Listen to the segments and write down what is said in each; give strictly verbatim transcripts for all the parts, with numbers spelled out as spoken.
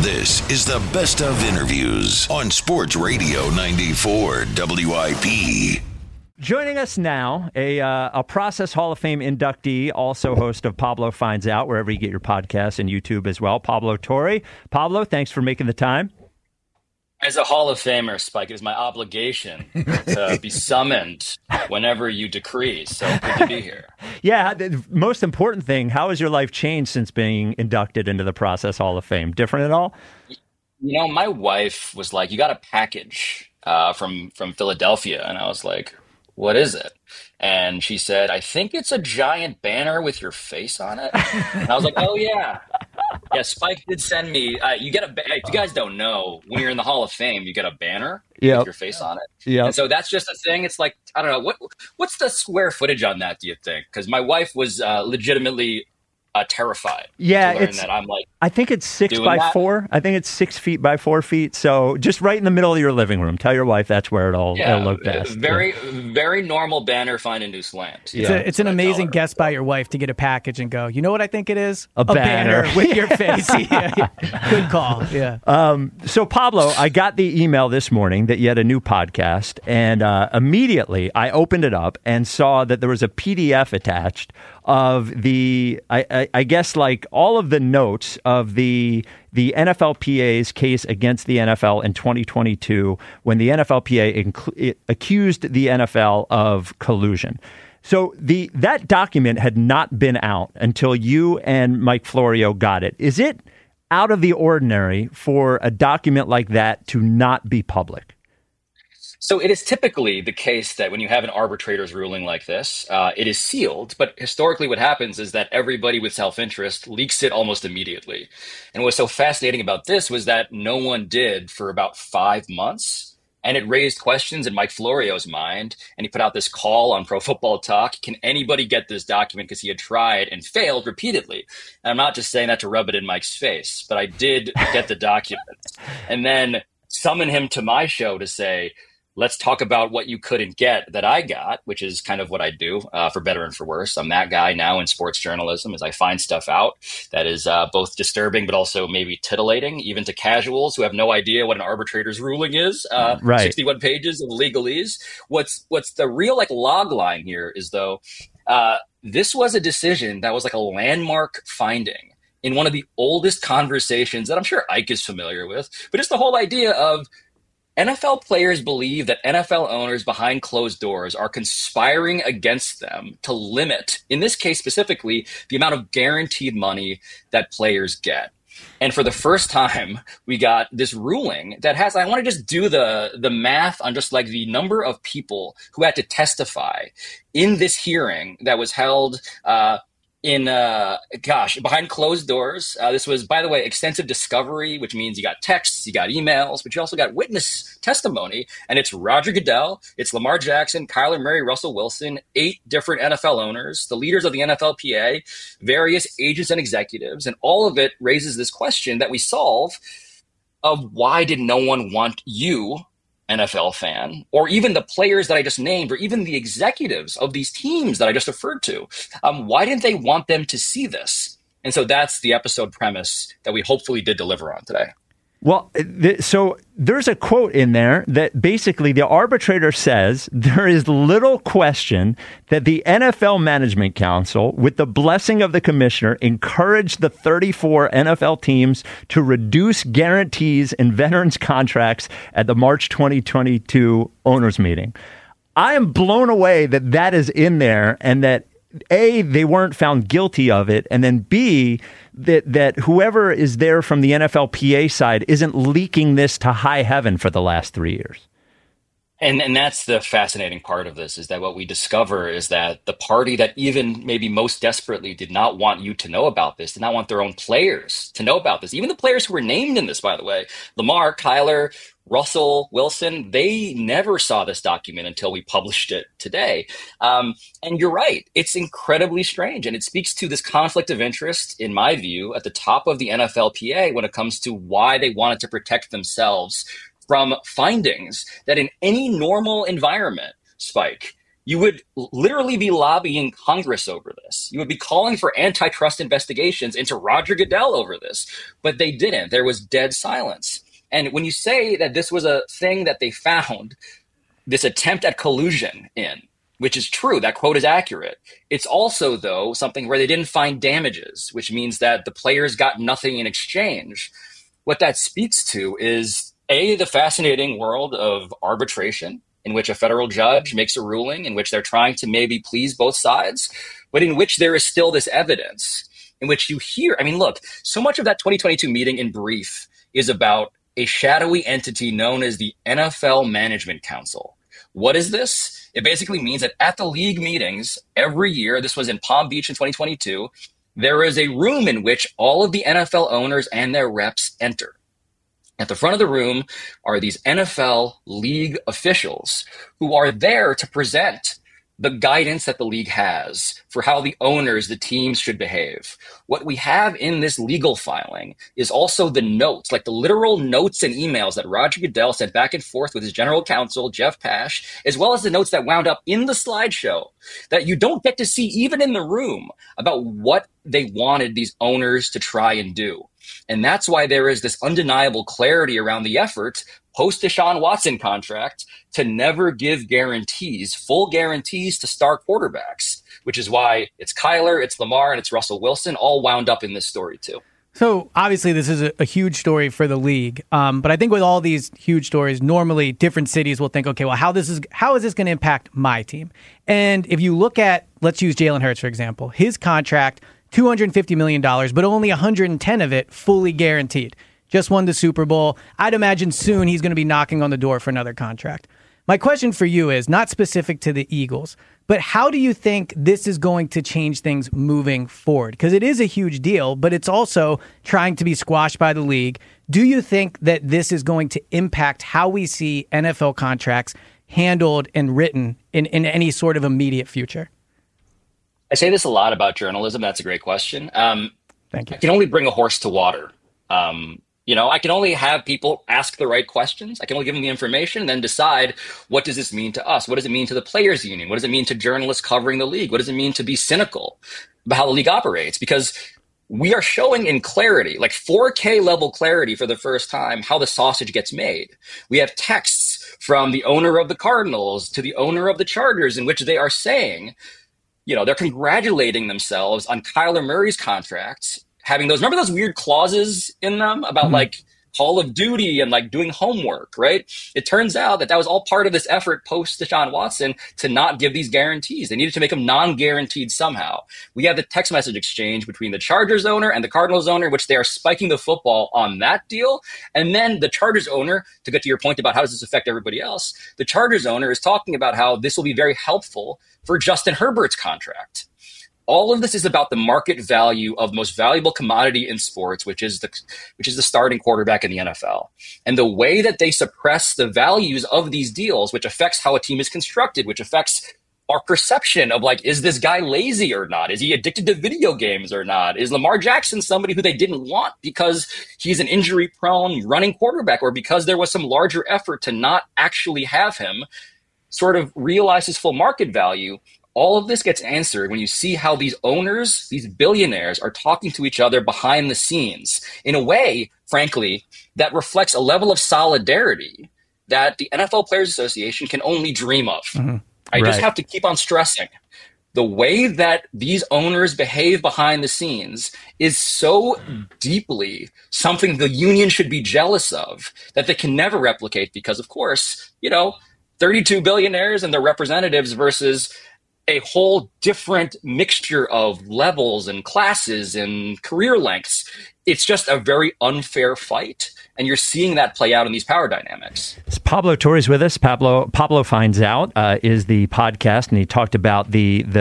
This is the best of interviews on Sports Radio ninety-four W I P. Joining us now, a uh, a Process Hall of Fame inductee, also host of Pablo Finds Out, wherever you get your podcasts and YouTube as well, Pablo Torre. Pablo, thanks for making the time. As a Hall of Famer, Spike, it is my obligation to be summoned whenever you decree. So good to be here. Yeah, the most important thing, how has your life changed since being inducted into the Process Hall of Fame? Different at all? You know, my wife was like, you got a package uh, from, from Philadelphia. And I was like, what is it? And she said, I think it's a giant banner with your face on it. And I was like, oh, yeah. Yeah, Spike did send me. Uh, you get a. If you guys don't know, when you're in the Hall of Fame, you get a banner yep. with your face on it. Yeah. And so that's just a thing. It's like, I don't know what. What's the square footage on that? Do you think? Because my wife was uh, legitimately uh, terrified. Yeah, to learn it's. That I'm like. I think it's six by that. four. I think it's six feet by four feet. So just right in the middle of your living room. Tell your wife that's where it'll, yeah, it'll look best. Very, yeah. very normal banner. Find a new slant. It's, yeah. a, it's an amazing guess by your wife to get a package and go, you know what I think it is? A, a banner. banner with your face. yeah, yeah. Good call. Yeah. Um, so Pablo, I got the email this morning that you had a new podcast, and uh, immediately I opened it up and saw that there was a P D F attached of the, I, I, I guess, like all of the notes of the the N F L P A's case against the N F L in twenty twenty-two, when the N F L P A inc- accused the N F L of collusion. So the that document had not been out until you and Mike Florio got it. Is it out of the ordinary for a document like that to not be public? So it is typically the case that when you have an arbitrator's ruling like this, uh, it is sealed. But historically what happens is that everybody with self-interest leaks it almost immediately. And what's so fascinating about this was that no one did for about five months. And it raised questions in Mike Florio's mind. And he put out this call on Pro Football Talk. Can anybody get this document? Because he had tried and failed repeatedly. And I'm not just saying that to rub it in Mike's face, but I did get the document. And then summon him to my show to say, let's talk about what you couldn't get that I got, which is kind of what I do, uh, for better and for worse. I'm that guy now in sports journalism, as I find stuff out that is uh, both disturbing, but also maybe titillating, even to casuals who have no idea what an arbitrator's ruling is. Uh, right. sixty-one pages of legalese. What's what's the real like log line here is though, uh, this was a decision that was like a landmark finding in one of the oldest conversations that I'm sure Ike is familiar with, but it's the whole idea of N F L players believe that N F L owners behind closed doors are conspiring against them to limit, in this case specifically, the amount of guaranteed money that players get. And for the first time, we got this ruling that has, I want to just do the, the math on just like the number of people who had to testify in this hearing that was held uh, in, uh, gosh, behind closed doors. Uh, this was, by the way, extensive discovery, which means you got texts, you got emails, but you also got witness testimony. And it's Roger Goodell, it's Lamar Jackson, Kyler Murray, Russell Wilson, eight different N F L owners, the leaders of the N F L P A, various agents and executives. And all of it raises this question that we solve of why did no one want you, N F L fan, or even the players that I just named, or even the executives of these teams that I just referred to. Um, why didn't they want them to see this? And so that's the episode premise that we hopefully did deliver on today. Well, th- so there's a quote in there that basically the arbitrator says there is little question that the N F L Management Council, with the blessing of the commissioner, encouraged the thirty-four N F L teams to reduce guarantees in veterans' contracts at the March twenty twenty-two owners meeting. I am blown away that that is in there, and that A, they weren't found guilty of it, and then B, that that whoever is there from the N F L P A side isn't leaking this to high heaven for the last three years. And and that's the fascinating part of this, is that what we discover is that the party that even maybe most desperately did not want you to know about this, did not want their own players to know about this, even the players who were named in this, by the way, Lamar, Kyler, Russell Wilson, they never saw this document until we published it today. Um, and you're right, it's incredibly strange. And it speaks to this conflict of interest, in my view, at the top of the N F L P A when it comes to why they wanted to protect themselves from findings that in any normal environment, Spike, you would literally be lobbying Congress over this. You would be calling for antitrust investigations into Roger Goodell over this, but they didn't. There was dead silence. And when you say that this was a thing that they found, this attempt at collusion in, which is true, that quote is accurate. It's also, though, something where they didn't find damages, which means that the players got nothing in exchange. What that speaks to is, A, the fascinating world of arbitration, in which a federal judge makes a ruling in which they're trying to maybe please both sides, but in which there is still this evidence in which you hear, I mean, look, so much of that twenty twenty-two meeting in brief is about a shadowy entity known as the N F L Management Council. What is this? It basically means that at the league meetings every year, this was in Palm Beach in twenty twenty-two, there is a room in which all of the N F L owners and their reps enter. At the front of the room are these N F L league officials who are there to present the guidance that the league has for how the owners, the teams should behave. What we have in this legal filing is also the notes, like the literal notes and emails that Roger Goodell sent back and forth with his general counsel, Jeff Pash, as well as the notes that wound up in the slideshow that you don't get to see even in the room about what they wanted these owners to try and do. And that's why there is this undeniable clarity around the effort post Deshaun Watson contract to never give guarantees, full guarantees to star quarterbacks, which is why it's Kyler, it's Lamar, and it's Russell Wilson all wound up in this story too. So obviously this is a, a huge story for the league, um, but I think with all these huge stories, normally different cities will think, okay, well, how this is how is this going to impact my team? And if you look at, let's use Jalen Hurts for example, his contract, two hundred fifty million dollars, but only one hundred ten of it fully guaranteed. Just won the Super Bowl. I'd imagine soon he's going to be knocking on the door for another contract. My question for you is not specific to the Eagles, but how do you think this is going to change things moving forward? Because it is a huge deal, but it's also trying to be squashed by the league. Do you think that this is going to impact how we see N F L contracts handled and written in, in any sort of immediate future? I say this a lot about journalism. That's a great question. Um, Thank you. I can only bring a horse to water. Um, you know, I can only have people ask the right questions. I can only give them the information and then decide, what does this mean to us? What does it mean to the players union? What does it mean to journalists covering the league? What does it mean to be cynical about how the league operates? Because we are showing in clarity, like four K level clarity for the first time, how the sausage gets made. We have texts from the owner of the Cardinals to the owner of the Chargers in which they are saying, you know, they're congratulating themselves on Kyler Murray's contracts, having those, remember those weird clauses in them about mm-hmm. like Call of Duty and like doing homework, right? It turns out that that was all part of this effort post Deshaun Watson to not give these guarantees. They needed to make them non-guaranteed somehow. We have the text message exchange between the Chargers owner and the Cardinals owner, which they are spiking the football on that deal. And then the Chargers owner, to get to your point about how does this affect everybody else, the Chargers owner is talking about how this will be very helpful for Justin Herbert's contract. All of this is about the market value of the most valuable commodity in sports, which is the which is the starting quarterback in the N F L. And the way that they suppress the values of these deals, which affects how a team is constructed, which affects our perception of like, is this guy lazy or not? Is he addicted to video games or not? Is Lamar Jackson somebody who they didn't want because he's an injury-prone running quarterback or because there was some larger effort to not actually have him sort of realize his full market value? All of this gets answered when you see how these owners, these billionaires, are talking to each other behind the scenes in a way, frankly, that reflects a level of solidarity that the N F L Players Association can only dream of. Mm-hmm. I right. just have to keep on stressing. The way that these owners behave behind the scenes is so deeply something the union should be jealous of that they can never replicate because, of course, you know, thirty-two billionaires and their representatives versus a whole different mixture of levels and classes and career lengths. It's just a very unfair fight. And you're seeing that play out in these power dynamics. Pablo Torres with us. Pablo Pablo Finds Out uh, is the podcast, and he talked about the the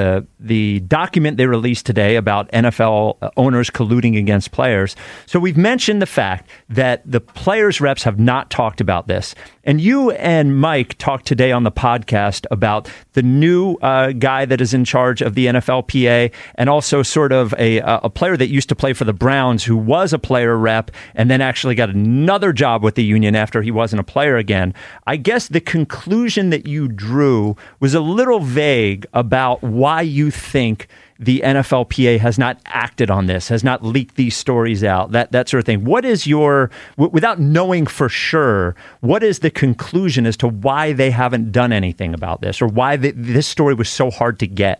the document they released today about N F L owners colluding against players. So we've mentioned the fact that the players' reps have not talked about this. And you and Mike talked today on the podcast about the new uh, guy that is in charge of the N F L P A, and also sort of a, a player that used to play for the Browns who was a player rep and then actually got another job with the union after he wasn't a player again. I guess the conclusion that you drew was a little vague about why you think the N F L P A has not acted on this, has not leaked these stories out, that that sort of thing. What is your, w- without knowing for sure, what is the conclusion as to why they haven't done anything about this, or why the, this story was so hard to get?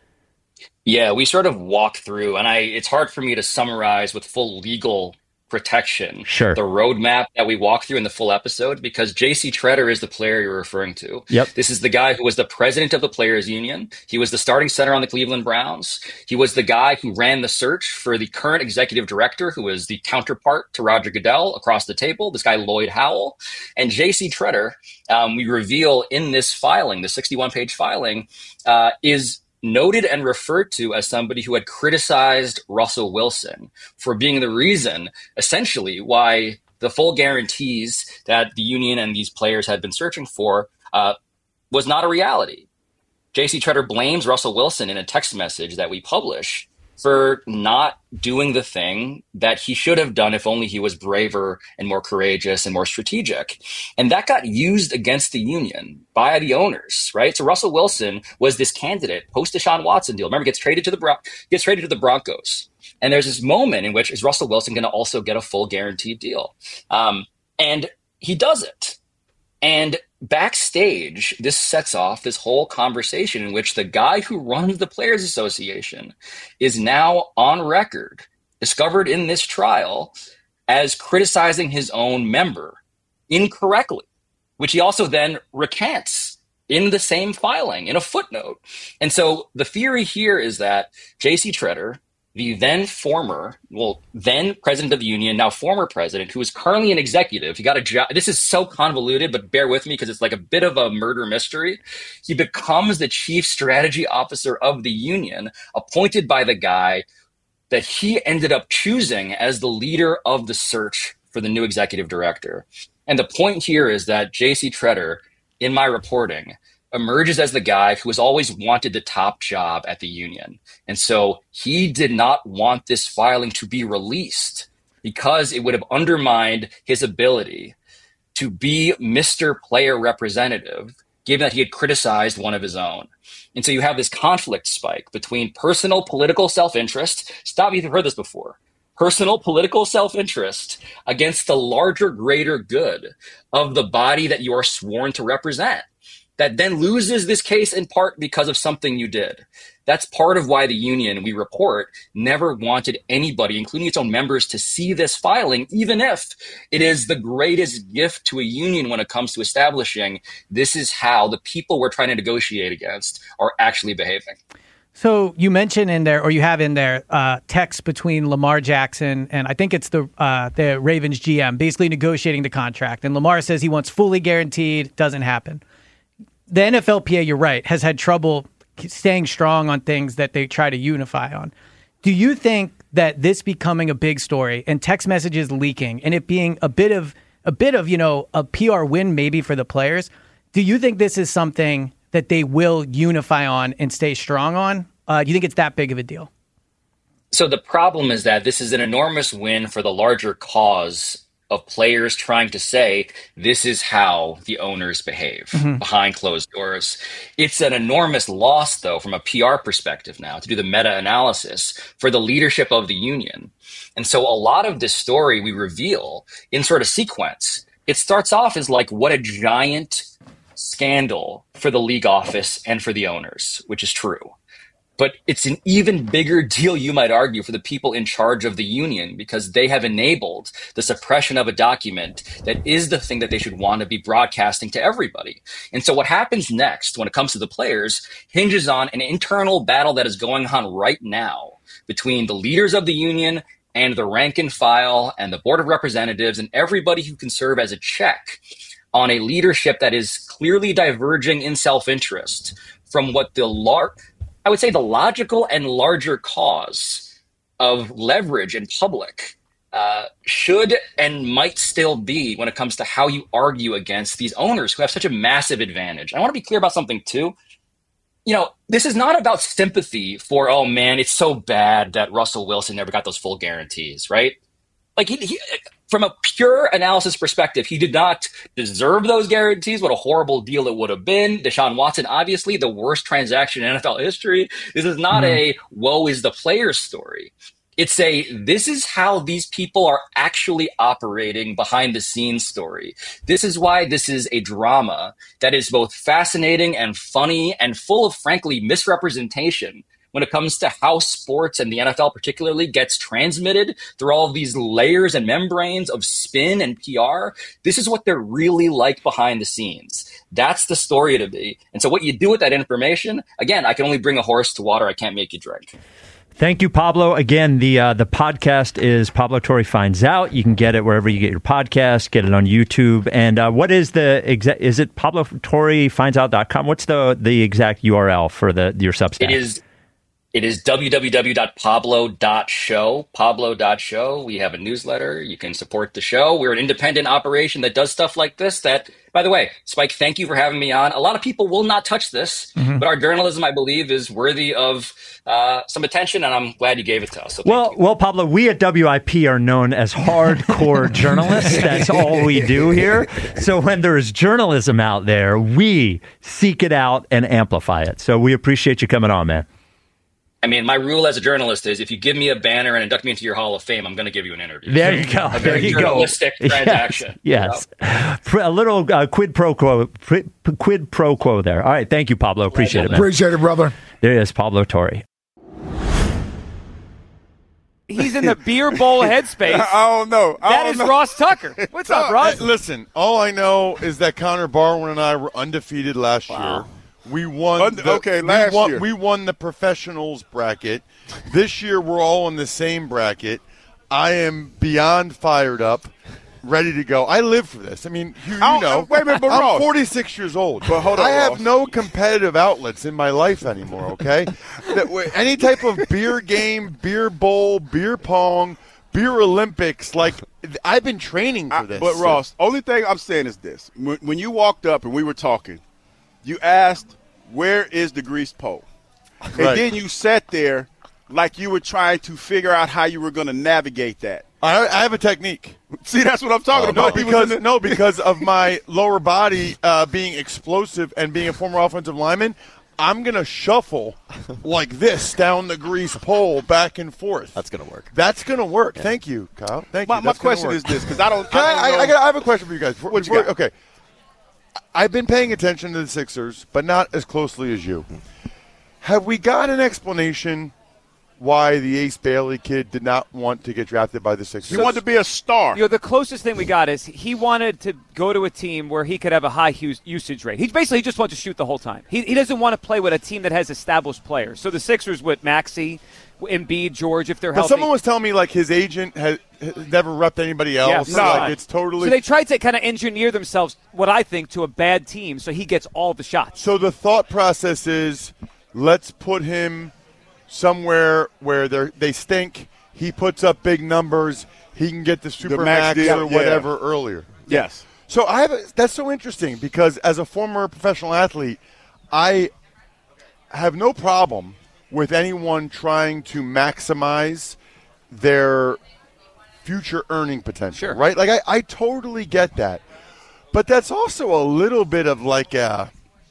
Yeah, we sort of walk through, and I it's hard for me to summarize with full legal protection sure. the roadmap that we walk through in the full episode, because J C Tretter is the player you're referring to. Yep. This is the guy who was the president of the Players Union. He was the starting center on the Cleveland Browns. He was the guy who ran the search for the current executive director, who was the counterpart to Roger Goodell across the table, this guy Lloyd Howell. And J C Tretter, um, we reveal in this filing, the sixty-one page filing, uh, is noted and referred to as somebody who had criticized Russell Wilson for being the reason, essentially, why the full guarantees that the union and these players had been searching for uh, was not a reality. J C Tretter blames Russell Wilson in a text message that we publish for not doing the thing that he should have done if only he was braver and more courageous and more strategic. And that got used against the union by the owners, right? So Russell Wilson was this candidate post Deshaun Watson deal. Remember, gets traded to the Bron- gets traded to the Broncos. And there's this moment in which is Russell Wilson going to also get a full guaranteed deal? Um, and he does it. And backstage, this sets off this whole conversation in which the guy who runs the Players Association is now on record, discovered in this trial, as criticizing his own member incorrectly, which he also then recants in the same filing, in a footnote. And so the theory here is that J C Tretter, the then former, well, then president of the union, now former president, who is currently an executive. He got a job. This is so convoluted, but bear with me because it's like a bit of a murder mystery. He becomes the chief strategy officer of the union, appointed by the guy that he ended up choosing as the leader of the search for the new executive director. And the point here is that J C Tretter, in my reporting, emerges as the guy who has always wanted the top job at the union. And so he did not want this filing to be released because it would have undermined his ability to be Mister Player Representative, given that he had criticized one of his own. And so you have this conflict spike between personal political self-interest. Stop, you've heard this before. Personal political self-interest against the larger, greater good of the body that you are sworn to represent, that then loses this case in part because of something you did. That's part of why the union, we report, never wanted anybody, including its own members, to see this filing, even if it is the greatest gift to a union when it comes to establishing this is how the people we're trying to negotiate against are actually behaving. So you mentioned in there, or you have in there, uh, text between Lamar Jackson and I think it's the uh, the Ravens G M, basically negotiating the contract. And Lamar says he wants fully guaranteed, doesn't happen. The N F L P A, you're right, has had trouble staying strong on things that they try to unify on. Do you think that this becoming a big story and text messages leaking and it being a bit of a bit of, you know, a P R win maybe for the players, do you think this is something that they will unify on and stay strong on? Uh, do you think it's that big of a deal? So the problem is that this is an enormous win for the larger cause of players trying to say, this is how the owners behave mm-hmm. behind closed doors. It's an enormous loss, though, from a P R perspective now, to do the meta-analysis for the leadership of the union. And so a lot of this story we reveal in sort of sequence. It starts off as like, what a giant scandal for the league office and for the owners, which is true. But it's an even bigger deal, you might argue, for the people in charge of the union, because they have enabled the suppression of a document that is the thing that they should want to be broadcasting to everybody. And so what happens next when it comes to the players hinges on an internal battle that is going on right now between the leaders of the union and the rank and file and the board of representatives and everybody who can serve as a check on a leadership that is clearly diverging in self-interest from what the lark I would say the logical and larger cause of leverage in public uh, should and might still be when it comes to how you argue against these owners who have such a massive advantage. I want to be clear about something too. You know, this is not about sympathy for, oh man, it's so bad that Russell Wilson never got those full guarantees, right? Like, he, he, from a pure analysis perspective, he did not deserve those guarantees. What a horrible deal it would have been. Deshaun Watson, obviously the worst transaction in N F L history. This is not mm-hmm. a woe is the player story. It's a, this is how these people are actually operating behind the scenes story. This is why this is a drama that is both fascinating and funny and full of, frankly, misrepresentation when it comes to how sports and the N F L particularly gets transmitted through all of these layers and membranes of spin and P R. This is what they're really like behind the scenes. That's the story to be. And so what you do with that information, again, I can only bring a horse to water. I can't make you drink. Thank you, Pablo. Again, the uh, the podcast is Pablo Torre Finds Out. You can get it wherever you get your podcast, get it on YouTube. And uh, what is the exact, is it pablo torre finds out dot com? What's the, the exact U R L for the your Substack? It is It is w w w dot pablo dot show, pablo dot show. We have a newsletter. You can support the show. We're an independent operation that does stuff like this that, by the way, Spike, thank you for having me on. A lot of people will not touch this, mm-hmm. but our journalism, I believe, is worthy of uh, some attention, and I'm glad you gave it to us. So well, well, Pablo, we at W I P are known as hardcore journalists. That's all we do here. So when there's journalism out there, we seek it out and amplify it. So we appreciate you coming on, man. I mean, my rule as a journalist is if you give me a banner and induct me into your Hall of Fame, I'm going to give you an interview. There you go. A very there you journalistic go. transaction. Yes. yes. You know? A little uh, quid pro quo, quid pro quo there. All right. Thank you, Pablo. Appreciate it, man. Appreciate it, brother. There is Pablo Torre. He's in the beer bowl headspace. I don't know. I that don't is know. Ross Tucker. What's up, Ross? Hey, listen, all I know is that Connor Barwin and I were undefeated last wow. year. We won. Und- the, okay, last we won, year we won the professionals bracket. This year we're all in the same bracket. I am beyond fired up, ready to go. I live for this. I mean, you, you know, wait a minute, but I'm Ross, forty-six years old. But hold on, I have Ross. no competitive outlets in my life anymore. Okay, that, any type of beer game, beer bowl, beer pong, beer Olympics, like I've been training for this. I, but Ross, only thing I'm saying is this: when, when you walked up and we were talking, you asked, "Where is the greased pole?" And right. then you sat there like you were trying to figure out how you were going to navigate that. I, I have a technique. See, that's what I'm talking oh, about. No, because, the- no, because of my lower body uh, being explosive and being a former offensive lineman, I'm going to shuffle like this down the grease pole back and forth. That's going to work. That's going to work. Yeah. Thank you, Kyle. Thank my, you. That's my question is this, because I don't, Can I, I, don't I, know. I, got, I have a question for you guys. Before, what you before, got? Okay. I've been paying attention to the Sixers, but not as closely as you. Have we got an explanation why the Ace Bailey kid did not want to get drafted by the Sixers? He wanted to be a star. You know, the closest thing we got is he wanted to go to a team where he could have a high usage rate. He basically just wants to shoot the whole time. He, he doesn't want to play with a team that has established players. So the Sixers with Maxey, Embiid, George, if they're but healthy. Someone was telling me like his agent had, had never repped anybody else. Yeah, no, no. like it's totally. So they tried to kind of engineer themselves, what I think, to a bad team, so he gets all the shots. So the thought process is, let's put him somewhere where they they stink. He puts up big numbers. He can get the super max, max or whatever yeah. earlier. Yes. So I have a, that's so interesting because as a former professional athlete, I have no problem with anyone trying to maximize their future earning potential. Sure. Right? Like I, I totally get that, but that's also a little bit of like a.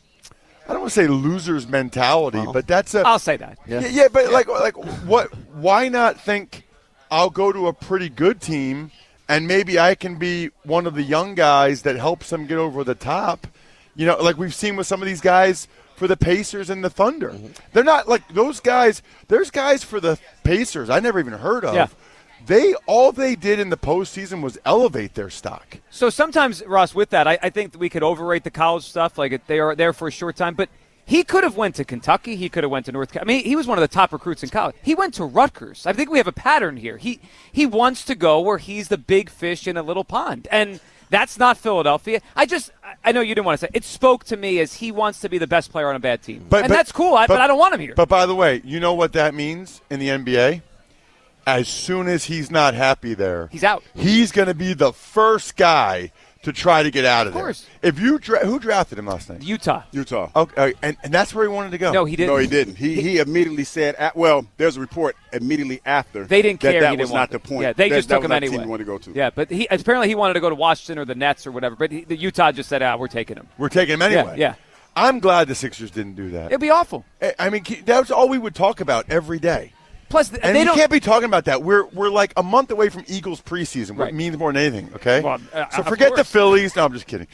I don't want to say loser's mentality, oh. but that's a. I'll say that. Yeah, yeah but yeah. like, like, what? Why not think I'll go to a pretty good team and maybe I can be one of the young guys that helps them get over the top? You know, like we've seen with some of these guys for the Pacers and the Thunder. Mm-hmm. They're not like those guys. There's guys for the Pacers I never even heard of. Yeah. They all they did in the postseason was elevate their stock. So sometimes, Ross, with that, I, I think that we could overrate the college stuff. Like they are there for a short time, but he could have went to Kentucky. He could have went to North Carolina. I mean, he was one of the top recruits in college. He went to Rutgers. I think we have a pattern here. He he wants to go where he's the big fish in a little pond, and That's not Philadelphia. I just, I know you didn't want to say it. Spoke to me as he wants to be the best player on a bad team. But, and but, that's cool, I, but, but I don't want him here. But by the way, you know what that means in the N B A? As soon as he's not happy there, he's out. He's going to be the first guy to try to get out of, of course. there. If you dra- who drafted him last night? Utah. Utah. Okay, and, and that's where he wanted to go. No, he didn't. No, he didn't. He he immediately said. At, well, there's a report immediately after. They didn't that care. That he was didn't not want the point. Yeah, they that, just that took him was anyway. He wanted to go to. Yeah, but he apparently he wanted to go to Washington or the Nets or whatever. But he, the Utah just said, "Ah, we're taking him. We're taking him anyway." Yeah. yeah. I'm glad the Sixers didn't do that. It'd be awful. I mean, that's all we would talk about every day. Plus, and they you don't, can't be talking about that. We're we're like a month away from Eagles preseason, which right. means more than anything. Okay, well, uh, so forget the Phillies. No, I'm just kidding.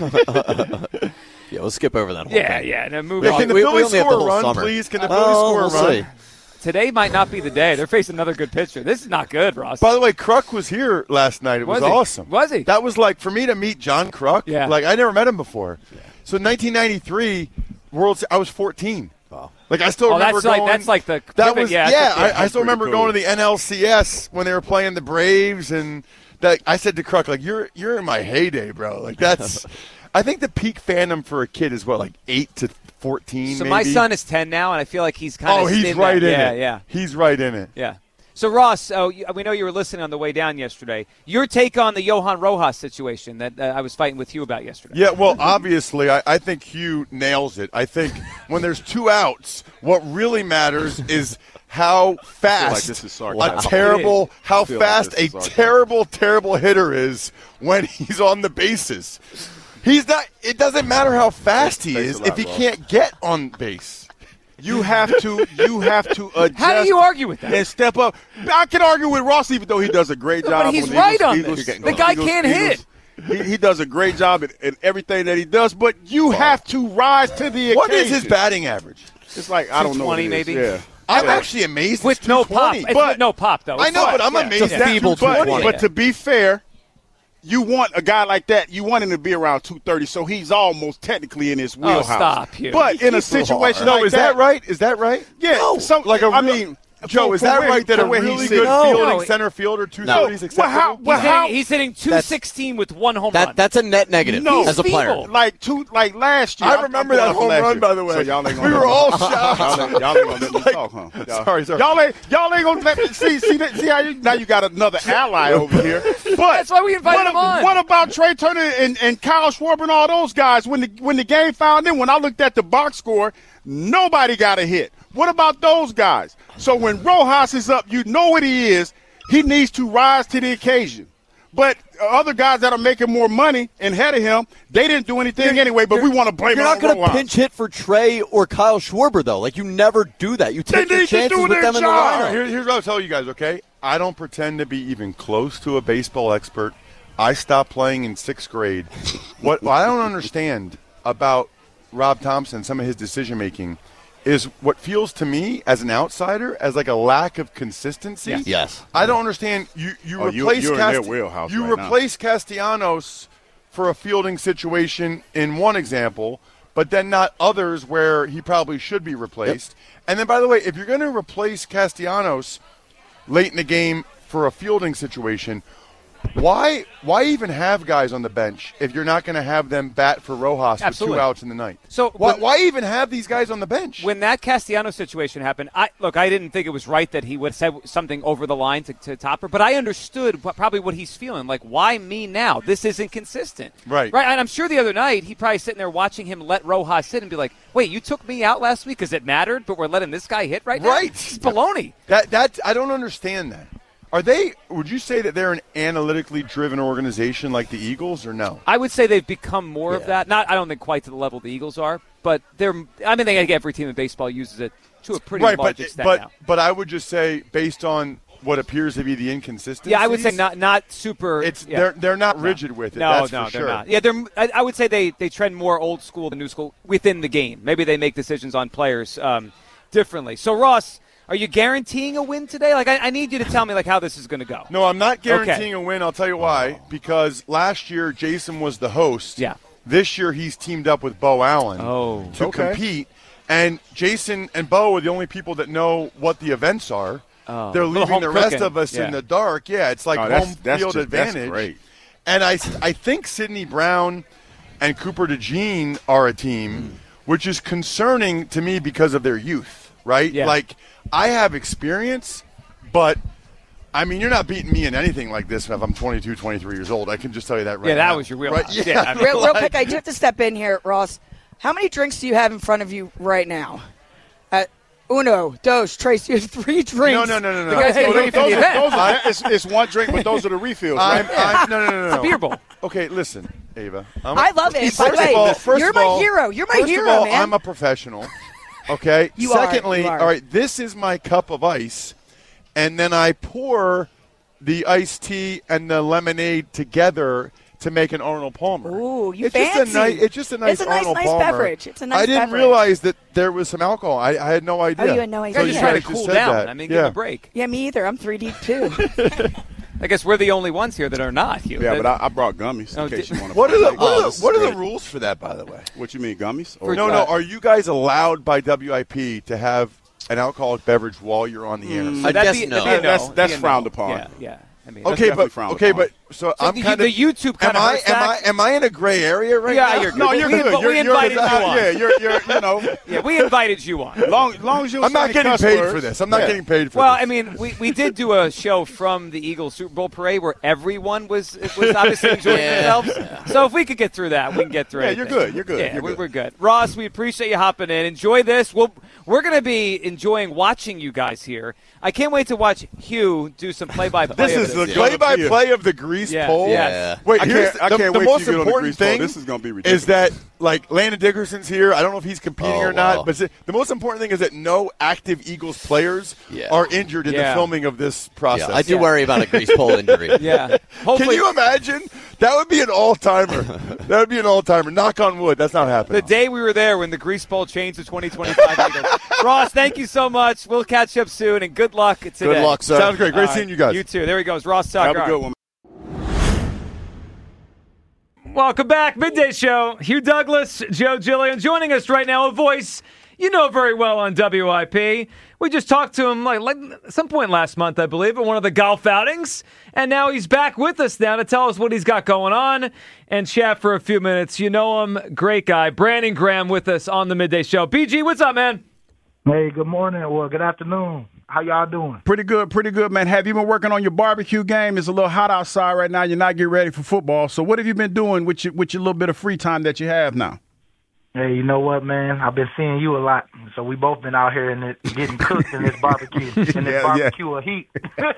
Yeah, we'll skip over that whole yeah, thing. Yeah, yeah. Move yeah, on. Can the we, Phillies we score the a run, summer. please? Can the well, Phillies score we'll a run? See. Today might not be the day. They're facing another good pitcher. This is not good, Ross. By the way, Kruk was here last night. It was, was awesome. Was he? That was like, for me to meet John Kruk, yeah. like I never met him before. Yeah. So nineteen ninety-three, World, I was fourteen. Wow. Like I still oh, remember that's going. Like, that's like the that pivot, was yeah. yeah. I, I, I still remember cool. going to the N L C S when they were playing the Braves, and that I said to Kruk, like you're you're in my heyday, bro. Like that's. I think the peak fandom for a kid is what, like eight to fourteen. So maybe? my son is ten now, and I feel like he's kind of. Oh, he's in right that. in yeah, it. Yeah, yeah. He's right in it. Yeah. So, Ross, oh, we know you were listening on the way down yesterday. Your take on the Johan Rojas situation that uh, I was fighting with you about yesterday. Yeah, well, obviously, I, I think Hugh nails it. I think when there's two outs, what really matters is how fast like this is a terrible, how fast like a terrible, terrible hitter is when he's on the bases. He's not. It doesn't matter how fast he is lot, if he Ross. can't get on base. You have to. You have to adjust. How do you argue with that? And step up. I can argue with Ross, even though he does a great job. But he's on right Eagles, on Eagles, this. The guy Eagles, can't Eagles. hit. He, he does a great job in, in everything that he does, but you have to rise to the occasion. What is his batting average? It's like I don't know. twenty what it is. maybe. Yeah. I'm Yeah. actually amazed. With it's no pop. two twenty. It's But- with no pop, though. I It's know, fine. but I'm Yeah. amazed. It's a that's feeble two But, twenty. but to be fair, you want a guy like that. You want him to be around two thirty, so he's almost technically in his wheelhouse. stop, Hugh. But in a situation No, like is that right? Is that right? Yeah. No. Some, Like a I real- mean, Joe, for- is for that where- right that for a where really he's good sitting- fielding No. center fielder two No. thirties Well, how- acceptable? well, He's, how- hitting, he's hitting two sixteen with one home That run. that's a net negative No. as a He's player. feeble. Like two, like last year. I remember I'm that going home last run, year. by the way. So y'all ain't We gonna were let me- all shocked. Y'all ain't, y'all ain't gonna let me Like- talk, huh? Y'all, Sorry, sorry. Y'all ain't, y'all ain't gonna let me see. See, that, see how you now you got another ally over here. But That's why we invited what, him on. What about Trey Turner and, and Kyle Schwarber and all those guys? When the when the game found them, when I looked at the box score, nobody got a hit. What about those guys? So when Rojas is up, you know what he is. He needs to rise to the occasion. But other guys that are making more money and ahead of him, they didn't do anything anyway, but we want to blame You're it not on going to Rojas. pinch hit for Trey or Kyle Schwarber, though. Like, you never do that. You take They your need to chances do with their them in the job. All right, lineup. here- here's what I'll tell you guys, okay? I don't pretend to be even close to a baseball expert. I stopped playing in sixth grade. What, what I don't understand about Rob Thompson, some of his decision-making, is what feels to me as an outsider as like a lack of consistency. Yes. Yes. I don't understand. You you Oh, you- replace you're in their Casti- wheelhouse you right now. replace Castellanos for a fielding situation in one example, but then not others where he probably should be replaced. And then, by the way, if you're going to replace Castellanos late in the game for a fielding situation, why why even have guys on the bench if you're not going to have them bat for Rojas Absolutely. with two outs in the ninth? So why, when- why even have these guys on the bench? When that Castellanos situation happened, I look, I didn't think it was right that he would have said something over the line to, to Topper, but I understood what, probably what he's feeling. Like, why me now? This isn't consistent. Right. Right. And I'm sure the other night he probably sitting there watching him let Rojas sit and be like, wait, you took me out last week because it mattered, but we're letting this guy hit right now? Right. It's baloney. That that I don't understand that. Are they? Would you say that they're an analytically driven organization like the Eagles, or no? I would say they've become more of Yeah. that. Not, I don't think quite to the level the Eagles are, but they're. I mean, they, every team in baseball uses it to a pretty right, large but extent but now. but I would just say based on what appears to be the inconsistency. Yeah, I would say not not super. It's yeah. they're they're not No. rigid with it. No, that's no, for they're sure. not. Yeah, they're. I, I would say they, they trend more old school than new school within the game. Maybe they make decisions on players um, differently. So, Ross, are you guaranteeing a win today? Like, I, I need you to tell me like how this is going to go. No, I'm not guaranteeing Okay. a win. I'll tell you why. Because last year Jason was the host. Yeah. This year he's teamed up with Bo Allen Oh. to Okay. compete, and Jason and Bo are the only people that know what the events are. Oh. They're Little leaving home the rest cooking. of us Yeah. in the dark. Yeah, it's like Oh, that's- home that's field just- that's advantage. great. And I, I think Sidney Brown and Cooper DeJean are a team, which is concerning to me because of their youth, right? Yeah. Like, I have experience, but, I mean, you're not beating me in anything like this if I'm twenty-two, twenty-three years old. I can just tell you that right Yeah, that now. was your real right? Yeah, yeah, I mean, Real, real like- quick, I do have to step in here, Ross. How many drinks do you have in front of you right now? Uh, uno, dos, Trace, you have three drinks. No, no, no, no, no. The guys Hey, getting ready those- for the Those are, event. those are, it's, it's one drink, but those are the refills, right? I'm, I'm, no, no, no, no. It's a beer bowl. Okay, listen, Ava. I'm I love it. First By the way, of all, first you're of my all- hero. You're my first hero, of all, man. I'm a professional. Okay. You are, Secondly, you are. all right, this is my cup of ice, and then I pour the iced tea and the lemonade together to make an Arnold Palmer. Ooh, you it's fancy. Just a nice, it's just a nice It's a nice, Arnold nice Palmer. beverage. It's a nice I didn't beverage. realize that there was some alcohol. I, I had no idea. Oh, you had no You idea. guys just Yeah. trying to just cool said down. that. I mean, Yeah. give them a break. Yeah, me either. I'm three deep, too. I guess we're the only ones here that are not. You. Yeah, That- but I, I brought gummies in Oh, case did- you want to. What are the what, Oh, are, this the, what is are the great. rules for that, by the way? What you mean, gummies? Or, No, uh, no. Are you guys allowed by W I P to have an alcoholic beverage while you're on the air? I that'd guess be- no. that'd be a That's- no. that's Be a frowned no. upon. Yeah, yeah. I mean, Okay, definitely but frowned okay, upon. but so, So I'm the, kind the of. YouTube kind Am of I hurts am I that. am I in a gray area right Yeah, now? you're good. No, you're We- good. but You're, we you're, invited uh, you on. Yeah, you're, you're, you know, Yeah, we invited you on. long, long as you I'm not getting paid for this. I'm not Yeah. getting paid for Well, this. I mean, we, we did do a show from the Eagles Super Bowl parade where everyone was was obviously enjoying Yeah. themselves. So if we could get through that, we can get through Yeah, anything. you're good. You're good. Yeah, You're we, good. we're good. Ross, we appreciate you hopping in. Enjoy this. We'll, we're going to be enjoying watching you guys here. I can't wait to watch Hugh do some play-by-play. this of is the this. play-by-play of the grease Yeah, pole. yeah. Wait, I here's can't- I the, can't the wait till most you get on the important grease pole. thing. This is gonna be ridiculous. Is that like Landon Dickerson's here? I don't know if he's competing Oh, or not, wow. but the most important thing is that no active Eagles players Yeah. are injured in Yeah. the filming of this process. Yeah, I do Yeah. worry about a grease pole injury. Yeah. Can Hopefully, you imagine? That would be an all-timer. That would be an all-timer. Knock on wood. That's not happening. the day we were there when the grease pole changed to twenty twenty-five Eagles. Ross, thank you so much. We'll catch up soon, and good luck today. Good luck, sir. Sounds great. Great All seeing right. you guys. You too. There he goes. Ross Tucker. have a good one. Welcome back. Midday Show. Hugh Douglas, Joe Gillian joining us right now. A voice you know very well on W I P. We just talked to him like, like at some point last month, I believe, at one of the golf outings. And now he's back with us now to tell us what he's got going on and chat for a few minutes. You know him. Great guy. Brandon Graham with us on the Midday Show. B G, what's up, man? Hey, good morning. Well, good afternoon. How y'all doing? Pretty good, pretty good, man. Have you been working on your barbecue game? It's a little hot outside right now. You're not getting ready for football. So what have you been doing with your, with your little bit of free time that you have now? Hey, you know what, man? I've been seeing you a lot. So we both been out here and it, getting cooked in this barbecue, in this Yeah, yeah. barbecue of heat.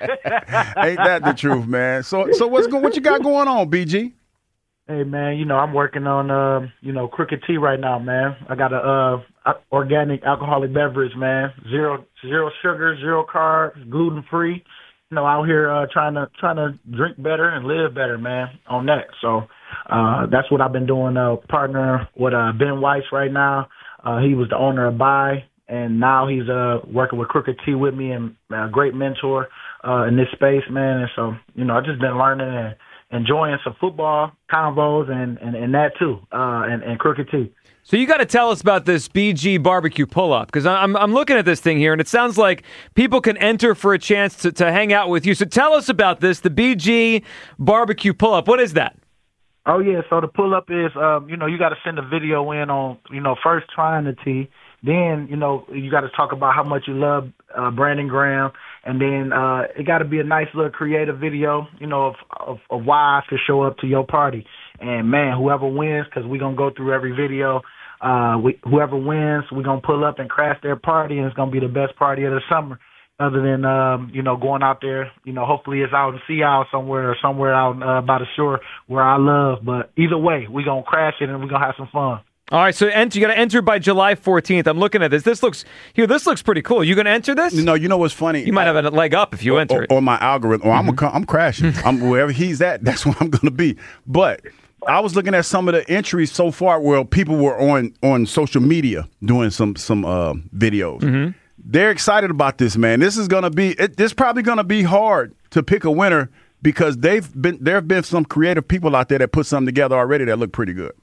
Ain't that the truth, man? So so what's go, what you got going on, B G? Hey, man, you know, I'm working on, uh, you know, Crooked Tea right now, man. I got a uh, organic alcoholic beverage, man. Zero zero sugar, zero carbs, gluten-free. You know, out here uh, trying to trying to drink better and live better, man, on that. So uh, that's what I've been doing, uh, partner with uh, Ben Weiss right now. Uh, he was the owner of Buy, and now he's uh, working with Crooked Tea with me and a great mentor uh, in this space, man. And so, you know, I've just been learning and enjoying some football combos and, and, and that too, uh, and, and Crooked Tea. So you got to tell us about this B G barbecue pull-up, because I'm I'm looking at this thing here, and it sounds like people can enter for a chance to, to hang out with you. So tell us about this, the B G barbecue pull-up. What is that? Oh, yeah, so the pull-up is, um, you know, you got to send a video in on, you know, first trying the tea. Then, you know, you got to talk about how much you love uh, Brandon Graham. And then uh, it got to be a nice little creative video, you know, of, of, of why I should show up to your party. And, man, whoever wins, because we're going to go through every video, uh, we, whoever wins, we're going to pull up and crash their party, and it's going to be the best party of the summer. Other than, um, you know, going out there, you know, hopefully it's out in Seattle somewhere or somewhere out uh, by the shore where I love. But either way, we're going to crash it and we're going to have some fun. All right, so enter, you got to enter by July fourteenth. I'm looking at this. This looks here. This looks pretty cool. You going to enter this? You know, you know what's funny? You might have a leg up if you or, enter or, it. or my algorithm. Or I'm a, I'm crashing. I'm wherever he's at. That's where I'm going to be. But I was looking at some of the entries so far where people were on on social media doing some some uh, videos. Mm-hmm. They're excited about this, man. This is going to be. It, this probably going to be hard to pick a winner because they've been there have been some creative people out there that put something together already that look pretty good.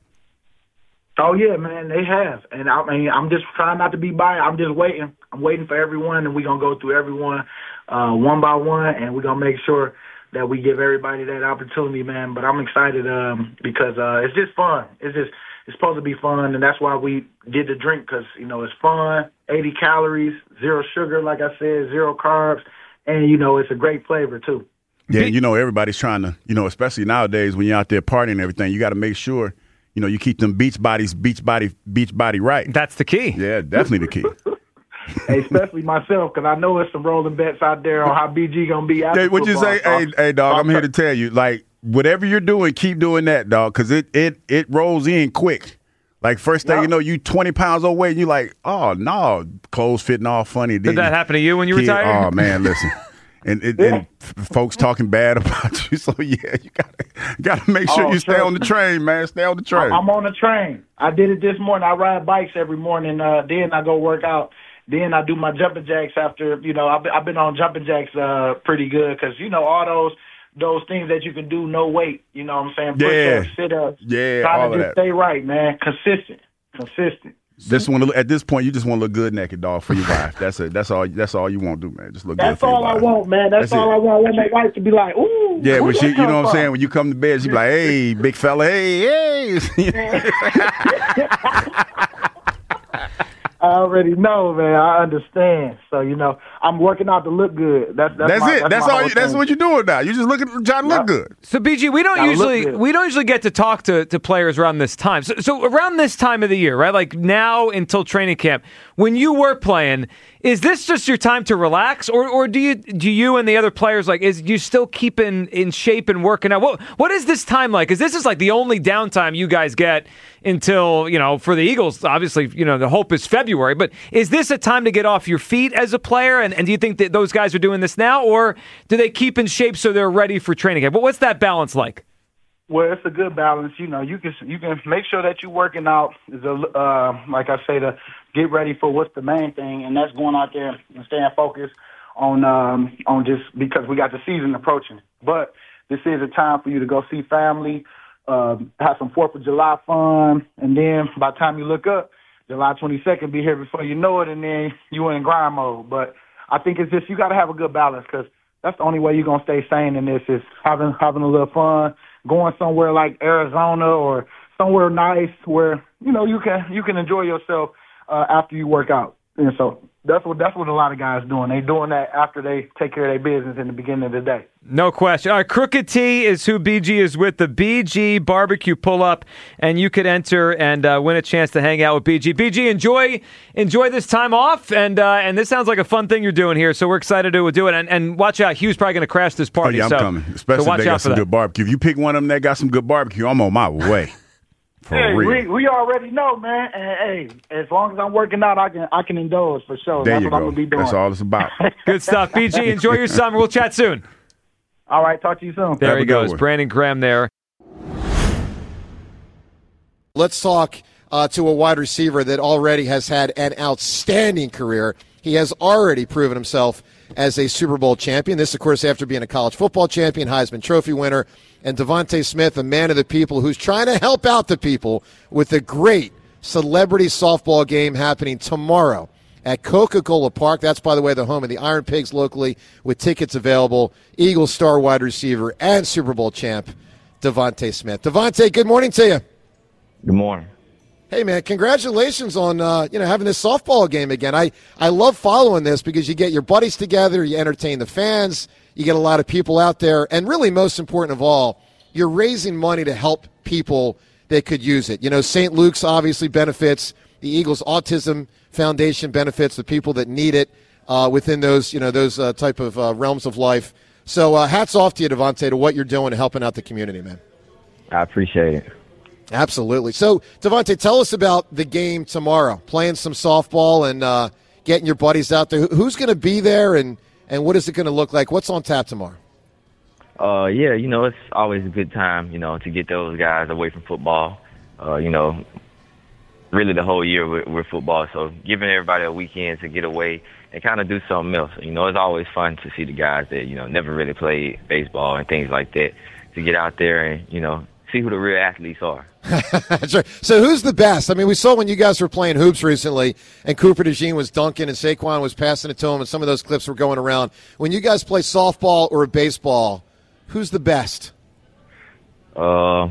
Oh, yeah, man, they have. And, I mean, I'm just trying not to be biased. I'm just waiting. I'm waiting for everyone, and we're going to go through everyone uh, one by one, and we're going to make sure that we give everybody that opportunity, man. But I'm excited um, because uh, it's just fun. It's just it's supposed to be fun, and that's why we did the drink because, you know, it's fun, eighty calories, zero sugar, like I said, zero carbs, and, you know, it's a great flavor, too. Yeah, you know, everybody's trying to, you know, especially nowadays when you're out there partying and everything, you got to make sure, you know, you keep them beach bodies, beach body, beach body right. That's the key. Yeah, definitely the key. Hey, especially myself, because I know there's some rolling bets out there on how B G gonna be after Hey, what you say? Hey, hey, dog, I'm here to tell you, like, whatever you're doing, keep doing that, dog, because it, it, it rolls in quick. Like, first thing Yeah. you know, you twenty pounds overweight, and you're like, oh, no, clothes fitting all funny. Did that happen to you when you Kid, retired? Oh, man, listen. And, and, and f- folks talking bad about you, so yeah, you gotta gotta make sure Oh, you stay sure. on the train, man. Stay on the train. I'm on the train. I did it this morning. I ride bikes every morning. Uh, then I go work out. Then I do my jumping jacks after, you know, I've been, I've been on jumping jacks uh, pretty good because, you know, all those those things that you can do, no weight, you know what I'm saying? Yeah. Push-ups, sit-ups. Yeah, Trying all to of just that. stay right, man. Consistent. Consistent. Just want to at this point, you just want to look good naked, dog, for your wife. That's it. That's all. That's all you want to do, man. Just look That's good for all your I wife. want, man. That's, That's all it. I want. I want my wife to be like, ooh. Yeah, where when she, that you know come what I'm from? saying. When you come to bed, she be like, "Hey, big fella, hey, hey." I already know, man. I understand. So, you know, I'm working out to look good. That's that's, That's my, it. That's, That's my all. whole You, that's thing. what you're doing now. You just looking, trying to look Yep. good. So B G, we don't Gotta look usually good. we don't usually get to talk to, to players around this time. So, so around this time of the year, right? Like now until training camp, when you were playing, is this just your time to relax, or or do you do you and the other players like is you still keeping in shape and working out? What what is this time like? Because this is like the only downtime you guys get until, you know, for the Eagles, obviously, you know, the hope is February. But is this a time to get off your feet as a player? And, and do you think that those guys are doing this now, or do they keep in shape so they're ready for training camp? But what's that balance like? Well, it's a good balance. You know, you can you can make sure that you're working out. Is a uh, like I say, to get ready for what's the main thing, and that's going out there and staying focused on um, on just because we got the season approaching. But this is a time for you to go see family, uh, have some Fourth of July fun, and then by the time you look up, July twenty-second be here before you know it, and then you in grind mode. But I think it's just you got to have a good balance because that's the only way you're gonna stay sane in this is having having a little fun. Going somewhere like Arizona or somewhere nice where, you know, you can you can enjoy yourself uh, after you work out. And so that's what that's what a lot of guys doing. They doing that after they take care of their business in the beginning of the day. No question. All right, Crooked T is who B G is with, the B G Barbecue Pull-Up, and you could enter and uh, win a chance to hang out with B G. B G, enjoy enjoy this time off, and uh, and this sounds like a fun thing you're doing here, so we're excited to do it. And, and watch out, Hugh's probably going to crash this Oh party. yeah, I'm so, coming. Especially so watch if they out got for some that. good barbecue. If you pick one of them that got some good barbecue, I'm on my way. For Hey, real. we, we already know, man. And hey, as long as I'm working out, I can I can indulge for sure. There That's you what I'm go. gonna be doing. That's all it's about. Good stuff. B G, enjoy your summer. We'll chat soon. All right, talk to you soon. There Have he a good goes, one. Brandon Graham there. Let's talk uh, to a wide receiver that already has had an outstanding career. He has already proven himself as a Super Bowl champion. This, of course, after being a college football champion, Heisman Trophy winner, and Devontae Smith, a man of the people who's trying to help out the people with a great celebrity softball game happening tomorrow at Coca-Cola Park. That's, by the way, the home of the Iron Pigs locally with tickets available. Eagles star wide receiver and Super Bowl champ, Devontae Smith. Devontae, good morning to you. Good morning. Hey, man, congratulations on uh, you know having this softball game again. I, I love following this because you get your buddies together, you entertain the fans, you get a lot of people out there, and really most important of all, you're raising money to help people that could use it. You know, Saint Luke's obviously benefits, the Eagles Autism Foundation benefits the people that need it uh, within those you know those uh, type of uh, realms of life. So uh, hats off to you, Devontae, to what you're doing to helping out the community, man. I appreciate it. Absolutely. So, Devontae, tell us about the game tomorrow, playing some softball and uh, getting your buddies out there. Who's going to be there, and, and what is it going to look like? What's on tap tomorrow? Uh, yeah, you know, it's always a good time, you know, to get those guys away from football, uh, you know, really the whole year with, with football. So giving everybody a weekend to get away and kind of do something else. You know, it's always fun to see the guys that, you know, never really played baseball and things like that, to get out there and, you know, see who the real athletes are. That's right. So who's the best? I mean, we saw when you guys were playing hoops recently and Cooper DeJean was dunking and Saquon was passing it to him and some of those clips were going around. When you guys play softball or baseball, Who's the best? Uh,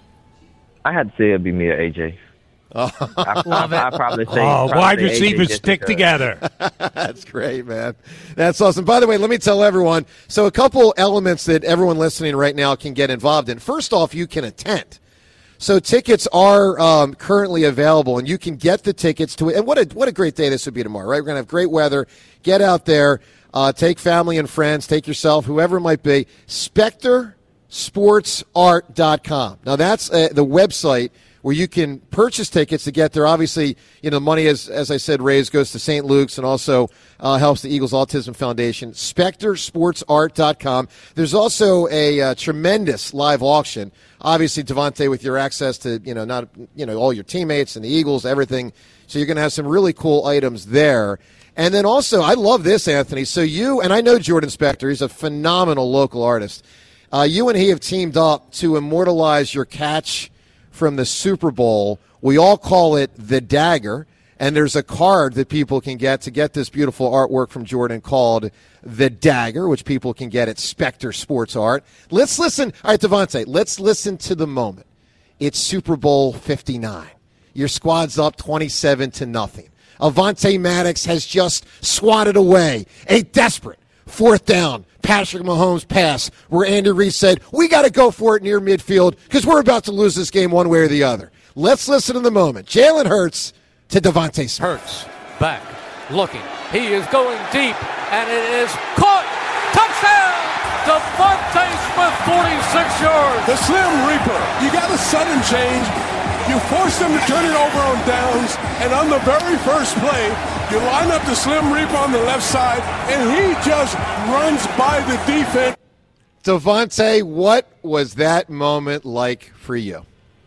I had to say it'd be me or A J. Oh, I, love I, it. I probably say, Oh, probably wide say receivers A J stick because- together. That's great, man. That's awesome. By the way, let me tell everyone, so a couple elements that everyone listening right now can get involved in. First off, you can attend. So tickets are um, currently available, and you can get the tickets to it. And what a, what a great day this would be tomorrow, right? We're going to have great weather. Get out there. Uh, take family and friends. Take yourself, whoever it might be. Spectre Sports Art dot com. Now, that's uh, the website where you can purchase tickets to get there. Obviously, you know, money, as, as I said, raised goes to Saint Luke's and also uh, helps the Eagles Autism Foundation. Spectre Sports Art dot com. There's also a uh, tremendous live auction. Obviously, Devontae, with your access to, you know, not, you know, all your teammates and the Eagles, everything. So you're going to have some really cool items there. And then also, I love this, Anthony. So you, and I know Jordan Spector, he's a phenomenal local artist. Uh, you and he have teamed up to immortalize your catch from the Super Bowl. We all call it the Dagger, and there's a card that people can get to get this beautiful artwork from Jordan called the Dagger, which people can get at Spectre Sports Art. Let's listen. All right, Devontae, let's listen to the moment. It's Super Bowl fifty-nine. Your squad's up twenty-seven to nothing. Avonte Maddox has just swatted away a desperate fourth down Patrick Mahomes pass where Andy Reid said, we got to go for it near midfield because we're about to lose this game one way or the other. Let's listen to the moment. Jalen Hurts to Devontae Smith. Hurts back, looking. He is going deep, and it is caught. Touchdown! Devontae Smith, forty-six yards. The Slim Reaper. You got a sudden change. You force them to turn it over on downs, and on the very first play, you line up the Slim Reaper on the left side, and he just runs by the defense. Devontae, what was that moment like for you?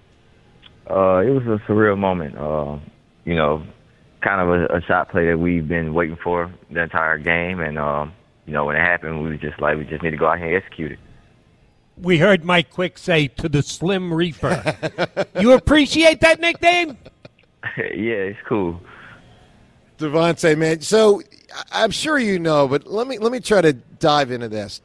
Uh, it was a surreal moment. Uh, you know, kind of a, a shot play that we've been waiting for the entire game, and um, you know, when it happened, we were just like, we just need to go out here and execute it. We heard Mike Quick say to the Slim Reaper. You appreciate that nickname? Yeah, it's cool. Devontae, man. So I'm sure you know, but let me let me try to dive into this.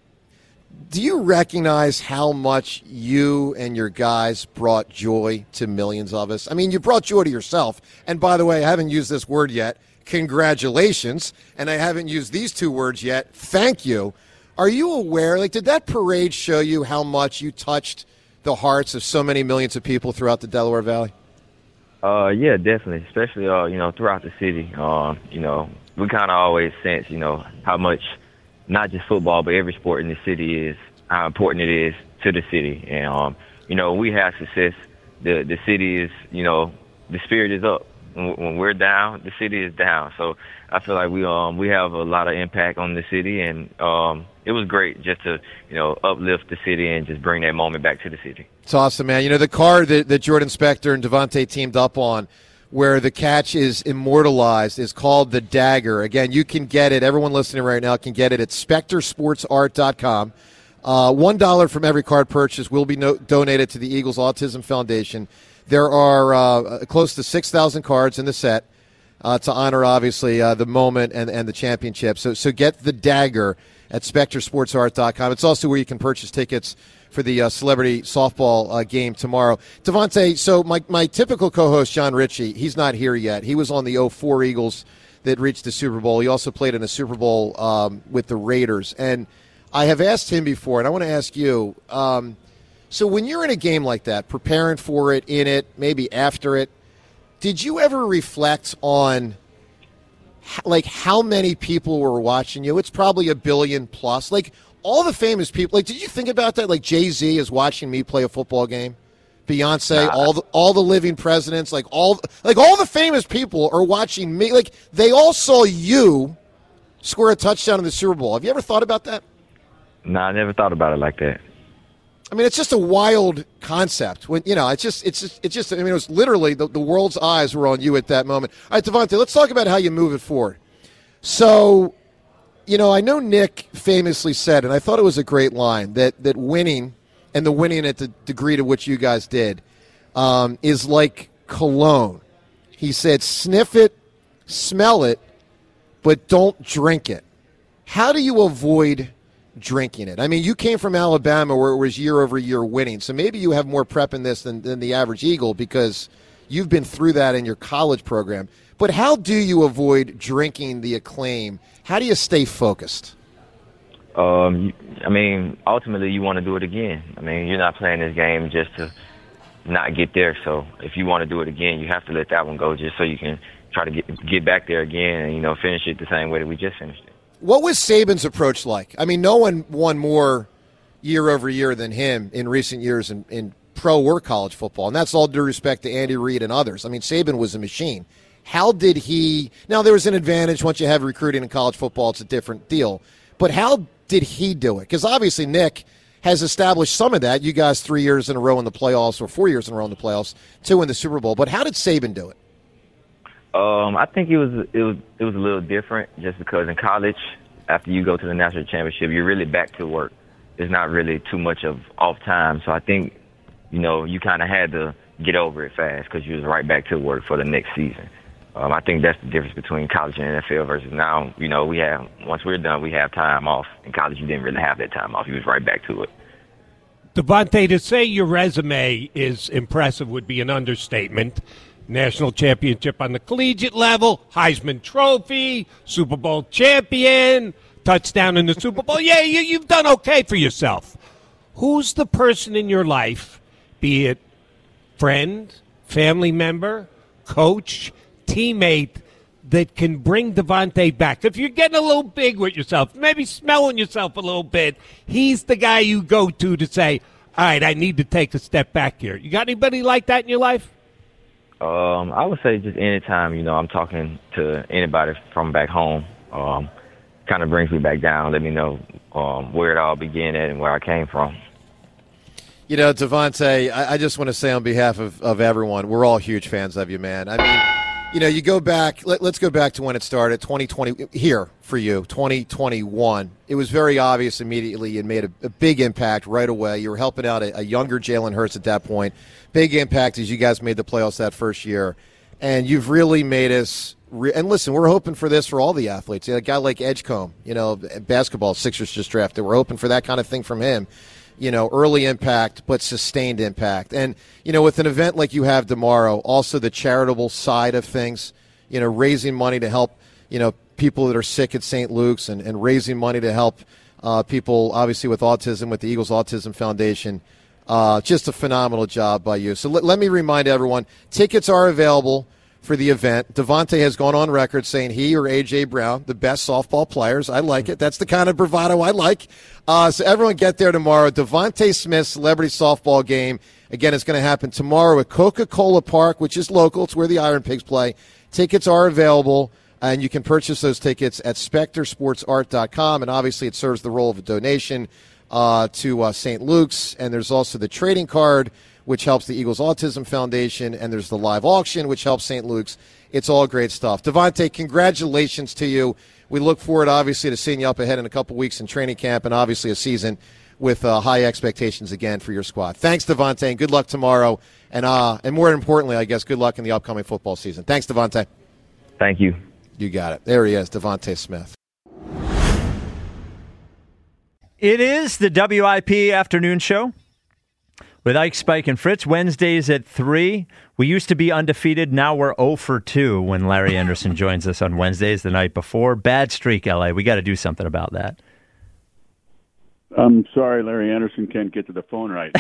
Do you recognize how much you and your guys brought joy to millions of us? I mean, you brought joy to yourself. And by the way, I haven't used this word yet. Congratulations. And I haven't used these two words yet. Thank you. Are you aware, like, did that parade show you how much you touched the hearts of so many millions of people throughout the Delaware Valley? Uh, yeah, definitely, especially, uh, you know, throughout the city. Uh, you know, we kind of always sense, you know, how much not just football, but every sport in the city is, how important it is to the city. And, um, you know, when we have success, the, the city is, you know, the spirit is up. When, when we're down, the city is down. So I feel like we um we have a lot of impact on the city, and um it was great just to, you know, uplift the city and just bring that moment back to the city. It's awesome, man. You know, the card that, that Jordan Spector and Devontae teamed up on, where the catch is immortalized, is called the Dagger. Again, you can get it. Everyone listening right now can get it at Spectre Sports Art dot com. Uh, one dollar from every card purchase will be no- donated to the Eagles Autism Foundation. There are uh, close to six thousand cards in the set uh, to honor, obviously, uh, the moment and, and the championship. So, so get the Dagger at Spectre Sports Art dot com. It's also where you can purchase tickets for the uh, celebrity softball uh, game tomorrow. Devontae, so my, my typical co-host, John Ritchie, he's not here yet. He was on the oh four Eagles that reached the Super Bowl. He also played in a Super Bowl um, with the Raiders. And I have asked him before, and I want to ask you, um, so when you're in a game like that, preparing for it, in it, maybe after it, did you ever reflect on like how many people were watching you? It's probably a billion plus. Like all the famous people. Like, did you think about that? Like Jay-Z is watching me play a football game. Beyonce, nah. all the all the living presidents, like all like all the famous people are watching me. Like they all saw you score a touchdown in the Super Bowl. Have you ever thought about that? No, nah, I never thought about it like that. I mean, it's just a wild concept. When you know, it's just, it's just, it's just. I mean, it was literally the, the world's eyes were on you at that moment. All right, Devontae, let's talk about how you move it forward. So, you know, I know Nick famously said, and I thought it was a great line, that that winning and the winning at the degree to which you guys did um, is like cologne. He said, "Sniff it, smell it, but don't drink it." How do you avoid drinking it? I mean, you came from Alabama where it was year over year winning, so maybe you have more prep in this than, than the average Eagle because you've been through that in your college program. But how do you avoid drinking the Acclaim? How do you stay focused? Um, I mean, ultimately, you want to do it again. I mean, you're not playing this game just to not get there. So if you want to do it again, you have to let that one go just so you can try to get get back there again and, you know, finish it the same way that we just finished it. What was Saban's approach like? I mean, no one won more year over year than him in recent years in, in pro or college football, and that's all due respect to Andy Reid and others. I mean, Saban was a machine. How did he – now, there was an advantage once you have recruiting in college football. It's a different deal. But how did he do it? Because obviously Nick has established some of that. You guys three years in a row in the playoffs or four years in a row in the playoffs, two in the Super Bowl. But how did Saban do it? Um, I think it was it was it was a little different just because in college, after you go to the national championship, you're really back to work. There's not really too much of off time. So I think, you know, you kind of had to get over it fast because you was right back to work for the next season. Um, I think that's the difference between college and N F L versus now. You know, we have once we're done, we have time off. In college, you didn't really have that time off. You was right back to it. Devontae, to say your resume is impressive would be an understatement. National championship on the collegiate level, Heisman Trophy, Super Bowl champion, touchdown in the Super Bowl. Yeah, you, you've done okay for yourself. Who's the person in your life, be it friend, family member, coach, teammate, that can bring Devontae back? If you're getting a little big with yourself, maybe smelling yourself a little bit, he's the guy you go to to say, all right, I need to take a step back here. You got anybody like that in your life? Um, I would say just anytime, you know, I'm talking to anybody from back home, um, kind of brings me back down, let me know um, where it all began at and where I came from. You know, Devontae, I, I just want to say on behalf of, of everyone, we're all huge fans of you, man. I mean, you know, you go back, let, let's go back to when it started, twenty twenty, here for you, twenty twenty-one. It was very obvious immediately. You made a, a big impact right away. You were helping out a, a younger Jalen Hurts at that point. Big impact as you guys made the playoffs that first year. And you've really made us re- – and listen, we're hoping for this for all the athletes. You know, a guy like Edgecombe, you know, basketball, Sixers just drafted. We're hoping for that kind of thing from him. You know, early impact, but sustained impact. And, you know, with an event like you have tomorrow, also the charitable side of things, you know, raising money to help, you know, people that are sick at Saint Luke's and, and raising money to help uh, people, obviously, with autism, with the Eagles Autism Foundation. Uh, just a phenomenal job by you. So let, let me remind everyone, tickets are available for the event. Devontae has gone on record saying he or A J. Brown, the best softball players. I like it. That's the kind of bravado I like. Uh, so everyone get there tomorrow. Devontae Smith Celebrity Softball Game. Again, it's going to happen tomorrow at Coca-Cola Park, which is local. It's where the Iron Pigs play. Tickets are available, and you can purchase those tickets at specter sports art dot com. And obviously it serves the role of a donation uh, to uh, Saint Luke's. And there's also the trading card, which helps the Eagles Autism Foundation, and there's the live auction, which helps Saint Luke's. It's all great stuff. Devontae, congratulations to you. We look forward, obviously, to seeing you up ahead in a couple weeks in training camp and, obviously, a season with uh, high expectations again for your squad. Thanks, Devontae, and good luck tomorrow. And, uh, and more importantly, I guess, good luck in the upcoming football season. Thanks, Devontae. Thank you. You got it. There he is, Devontae Smith. It is the W I P Afternoon Show with Ike, Spike, and Fritz. Wednesdays at three. We used to be undefeated. Now we're oh for two when Larry Anderson joins us on Wednesdays the night before. Bad streak, L A. We got to do something about that. I'm sorry, Larry Anderson can't get to the phone right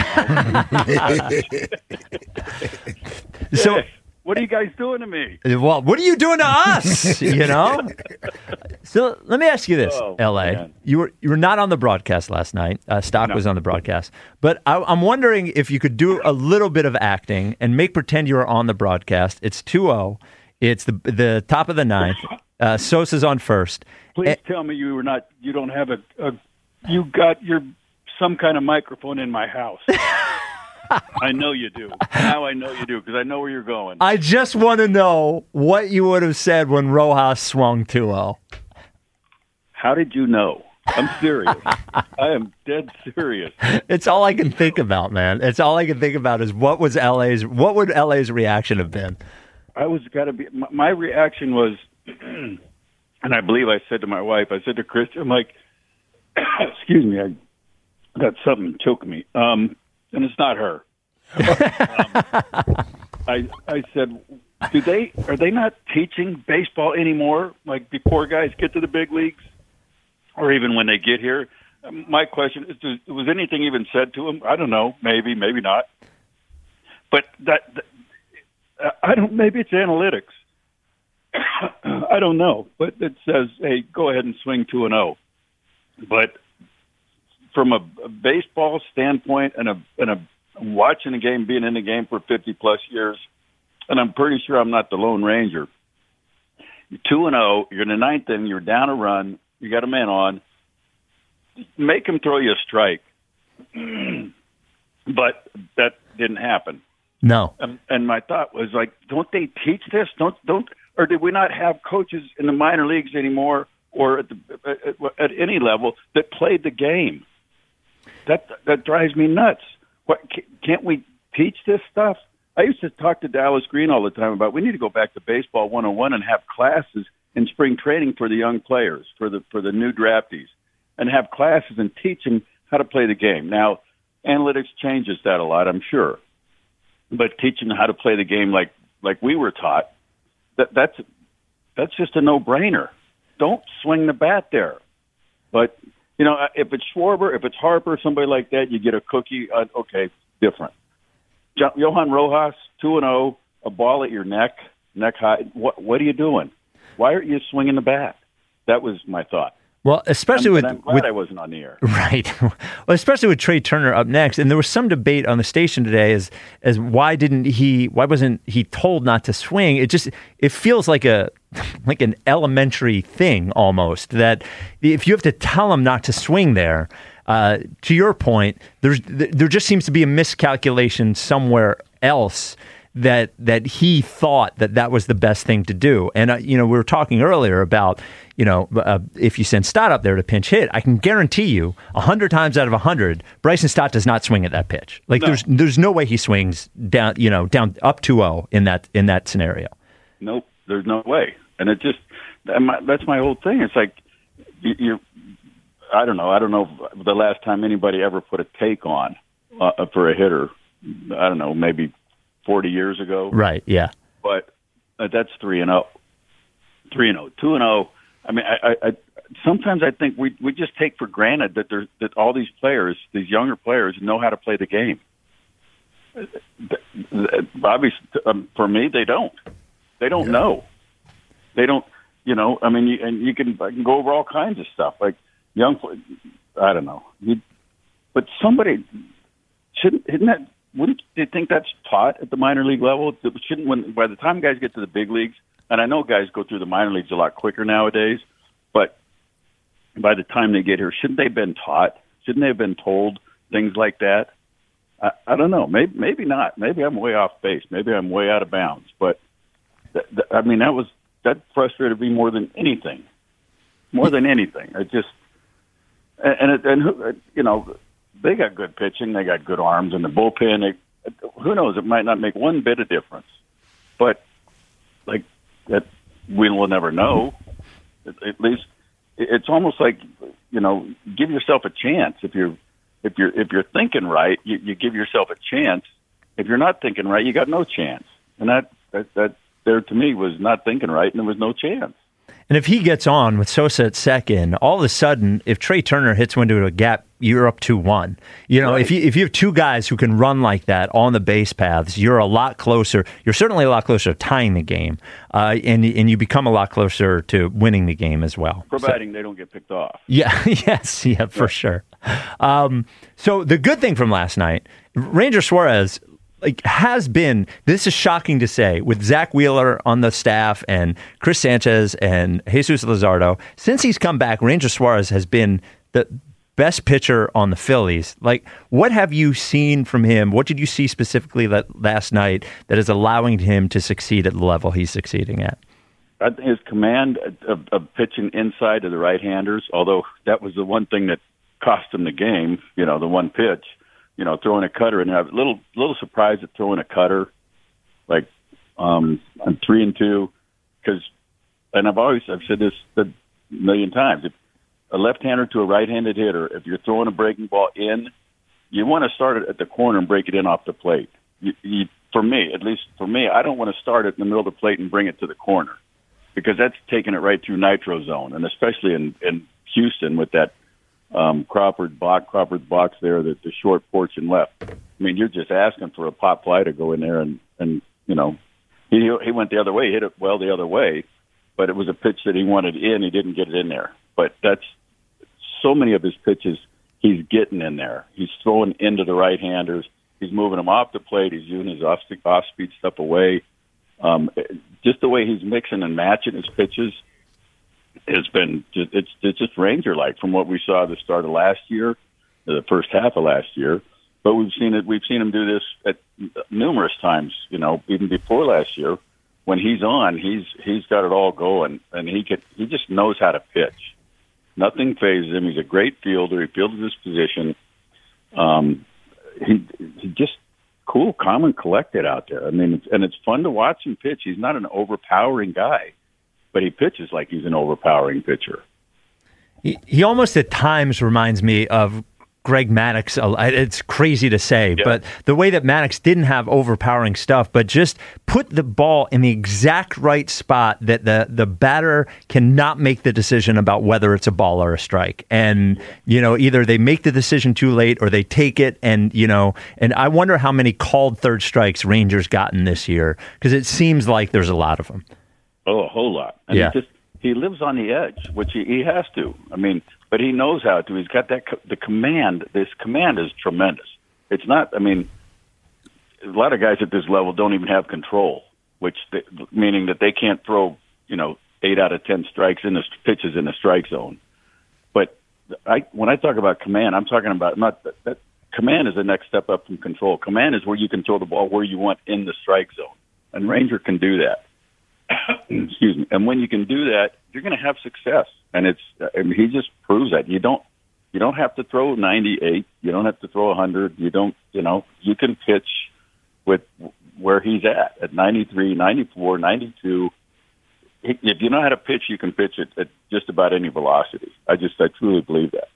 now. So, yeah, what are you guys doing to me? Well, what are you doing to us? You know. So let me ask you this, oh, L A. Man. You were you were not on the broadcast last night. Uh, Stock no. was on the broadcast, but I, I'm wondering if you could do a little bit of acting and make pretend you were on the broadcast. It's two oh. It's the the top of the ninth. Uh, Sosa's on first. Please and, tell me you were not. You don't have a. a you got your some kind of microphone in my house. I know you do. Now I know you do because I know where you're going. I just want to know what you would have said when Rojas swung two oh. How did you know? I'm serious. I am dead serious. It's all I can think about, man. It's all I can think about is what was L A's. What would L A's reaction have been? I was got to be. My, my reaction was, and I believe I said to my wife, I said to Christian, I'm like, excuse me, I got something choking me, um, and it's not her. um, I I said, do they are they not teaching baseball anymore? Like before guys get to the big leagues, or even when they get here? My question is, was anything even said to them? I don't know. Maybe, maybe not. But that, that I don't. Maybe it's analytics. I don't know. But it says, hey, go ahead and swing two and zero. But from a, a baseball standpoint and a and a watching the game, being in the game for fifty plus years, and I'm pretty sure I'm not the Lone Ranger. You're two and zero. You're in the ninth inning. You're down a run. You got a man on. Make him throw you a strike. But that didn't happen. No. And, and my thought was like, don't they teach this? Don't don't or did we not have coaches in the minor leagues anymore, or at the at, at any level that played the game? That that drives me nuts. What can't we teach this stuff? I used to talk to Dallas Green all the time about we need to go back to baseball one oh one and have classes in spring training for the young players, for the for the new draftees, and have classes and teach them how to play the game. Now, analytics changes that a lot, I'm sure, but teaching them how to play the game like like we were taught, that that's that's just a no-brainer. Don't swing the bat there. But you know, if it's Schwarber, if it's Harper, somebody like that, you get a cookie. Uh, okay, different. Jo- Johan Rojas, two and zero, a ball at your neck, neck high. What what are you doing? Why aren't you swinging the bat? That was my thought. Well, especially I'm, with, I'm glad with I wasn't on the air. Right. Well, especially with Trey Turner up next, and there was some debate on the station today as as why didn't he? Why wasn't he told not to swing? It just it feels like a like an elementary thing almost, that if you have to tell him not to swing there. Uh, to your point, there's there just seems to be a miscalculation somewhere else that that he thought that that was the best thing to do. And uh, you know, we were talking earlier about, you know, uh, if you send Stott up there to pinch hit, I can guarantee you a hundred times out of a hundred, Bryson Stott does not swing at that pitch. Like No. there's there's no way he swings down, you know, down up two oh in that in that scenario. Nope, there's no way. And it just that my, that's my whole thing. It's like you, you. I don't know. I don't know if the last time anybody ever put a take on uh, for a hitter. I don't know, maybe forty years ago. Right. Yeah. But uh, that's three and zero, three and zero, two and zero. I mean, I, I, I sometimes I think we we just take for granted that there that all these players, these younger players, know how to play the game. Obviously, um, for me, they don't. They don't yeah. know. They don't. You know. I mean, you, and you can I can go over all kinds of stuff like young. I don't know. You, but somebody shouldn't. Isn't that? Wouldn't you think that's taught at the minor league level? Shouldn't when by the time guys get to the big leagues, and I know guys go through the minor leagues a lot quicker nowadays, but by the time they get here, shouldn't they have been taught? Shouldn't they have been told things like that? I, I don't know. Maybe maybe not. Maybe I'm way off base. Maybe I'm way out of bounds. But th- th- I mean, that was that frustrated me more than anything. More than anything, I just and and, it, and who, you know. They got good pitching. They got good arms in the bullpen. They, who knows? It might not make one bit of difference. But like that, we will never know. At, at least it's almost like, you know, give yourself a chance. If you're if you're if you're thinking right, you, you give yourself a chance. If you're not thinking right, you got no chance. And that that, that there to me was not thinking right, and there was no chance. And if he gets on with Sosa at second, all of a sudden, if Trey Turner hits one into a gap, you're up two one. You know, right. if you if you have two guys who can run like that on the base paths, you're a lot closer. You're certainly a lot closer to tying the game, uh, and and you become a lot closer to winning the game as well. Providing so, they don't get picked off. Yeah. Yes. Yeah. For right. sure. Um, so the good thing from last night, Ranger Suarez. Like has been, this is shocking to say, with Zach Wheeler on the staff and Chris Sanchez and Jesus Luzardo, since he's come back, Ranger Suarez has been the best pitcher on the Phillies. Like, what have you seen from him? What did you see specifically that last night that is allowing him to succeed at the level he's succeeding at? I think his command of, of pitching inside to the right-handers, although that was the one thing that cost him the game, you know, the one pitch. You know, throwing a cutter, and I'm a little little surprised at throwing a cutter, like um, I'm three and two, because, and I've always I've said this a million times. If a left-hander to a right-handed hitter, if you're throwing a breaking ball in, you want to start it at the corner and break it in off the plate. You, you, for me, at least for me, I don't want to start it in the middle of the plate and bring it to the corner because that's taking it right through nitro zone, and especially in, in Houston with that um, Crawford box, Crawford box there, the, the short porch and left. I mean, you're just asking for a pop fly to go in there, and, and you know, he he went the other way, hit it well the other way, but it was a pitch that he wanted in. He didn't get it in there. But that's so many of his pitches he's getting in there. He's throwing into the right-handers. He's moving them off the plate. He's using his off, off-speed stuff away. Um, just the way he's mixing and matching his pitches has been just, it's, it's just Ranger-like from what we saw at the start of last year, the first half of last year. But we've seen it. We've seen him do this at numerous times. You know, even before last year, when he's on, he's he's got it all going, and he could he just knows how to pitch. Nothing phases him. He's a great fielder. He fielded his position. Um, he he just cool, calm, and collected out there. I mean, it's, and it's fun to watch him pitch. He's not an overpowering guy, but he pitches like he's an overpowering pitcher. He, he almost at times reminds me of Greg Maddux. It's crazy to say, yeah. but the way that Maddux didn't have overpowering stuff, but just put the ball in the exact right spot that the, the batter cannot make the decision about whether it's a ball or a strike. And, you know, either they make the decision too late or they take it. And, you know, and I wonder how many called third strikes Rangers gotten this year, because it seems like there's a lot of them. Oh, a whole lot. And yeah. he, just, he lives on the edge, which he, he has to. I mean, but he knows how to. He's got that the command. This command is tremendous. It's not. I mean, a lot of guys at this level don't even have control, which they, meaning that they can't throw, you know, eight out of ten strikes in the pitches in the strike zone. But I, when I talk about command, I'm talking about not that, that command is the next step up from control. Command is where you can throw the ball where you want in the strike zone, and Ranger can do that. Excuse me. And when you can do that, you're going to have success. And it's, I mean, he just proves that. You don't, you don't have to throw ninety-eight. You don't have to throw one hundred. You don't, you know, you can pitch with where he's at, at ninety-three, ninety-four, ninety-two. If you know how to pitch, you can pitch it at just about any velocity. I just, I truly believe that.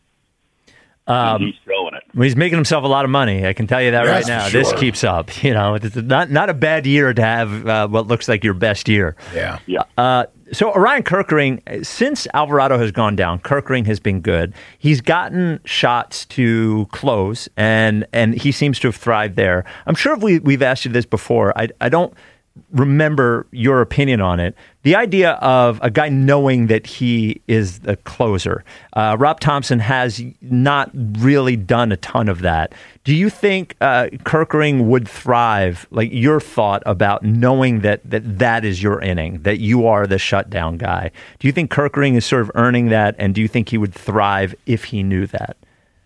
Um, he's throwing it. He's making himself a lot of money. I can tell you that Yes, right now. sure. This keeps up. You know, it's not not a bad year to have uh, what looks like your best year. Yeah. Yeah. Uh, so Orion Kerkering, since Alvarado has gone down, Kerkering has been good. He's gotten shots to close, and and he seems to have thrived there. I'm sure we we've asked you this before. I I don't remember your opinion on it. The idea of a guy knowing that he is the closer. Uh, Rob Thompson has not really done a ton of that. Do you think uh, Kerkering would thrive? Like your thought about knowing that, that that is your inning, that you are the shutdown guy. Do you think Kerkering is sort of earning that, and do you think he would thrive if he knew that?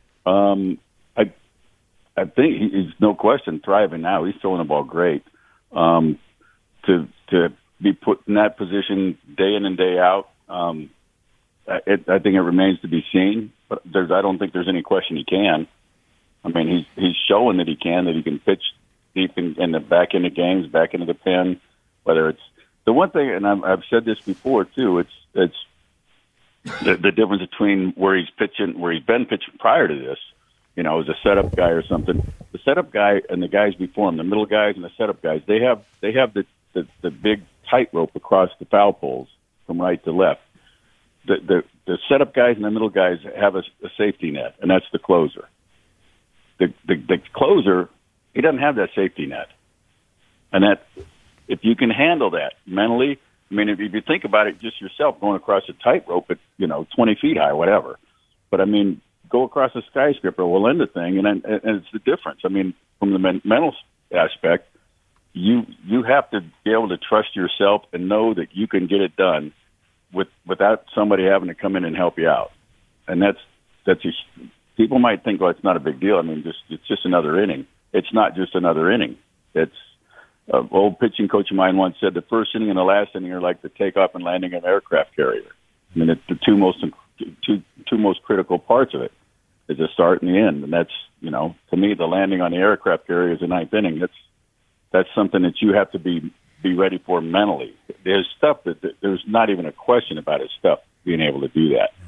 Um, I I think he's no question thriving now. He's throwing the ball great. Um, to to be put in that position day in and day out, um, it, I think it remains to be seen. But there's, I don't think there's any question he can. I mean, he's he's showing that he can, that he can pitch deep in, in the back end of games, back into the pen. Whether it's the one thing, and I've, I've said this before too. It's it's the, the difference between where he's pitching, where he's been pitching prior to this. You know, as a setup guy or something. The setup guy and the guys before him, the middle guys and the setup guys, they have they have the the, the big tightrope across the foul poles from right to left. The, the the setup guys and the middle guys have a, a safety net, and that's the closer. The, the the closer, he doesn't have that safety net, and that if you can handle that mentally, I mean, if, if you think about it, just yourself going across a tightrope at you know twenty feet high, whatever. But I mean, go across a skyscraper, we'll end the thing, and, and it's the difference. I mean, from the men, mental aspect. You you have to be able to trust yourself and know that you can get it done with without somebody having to come in and help you out. And that's that's a, people might think, well, it's not a big deal. I mean, just it's just another inning. It's not just another inning. It's uh, old pitching coach of mine once said the first inning and the last inning are like the takeoff and landing of an aircraft carrier. I mean, it's the two most two two most critical parts of it is the start and the end. And that's you know to me the landing on the aircraft carrier is the ninth inning. That's That's something that you have to be be ready for mentally. There's stuff that, that there's not even a question about his stuff being able to do that.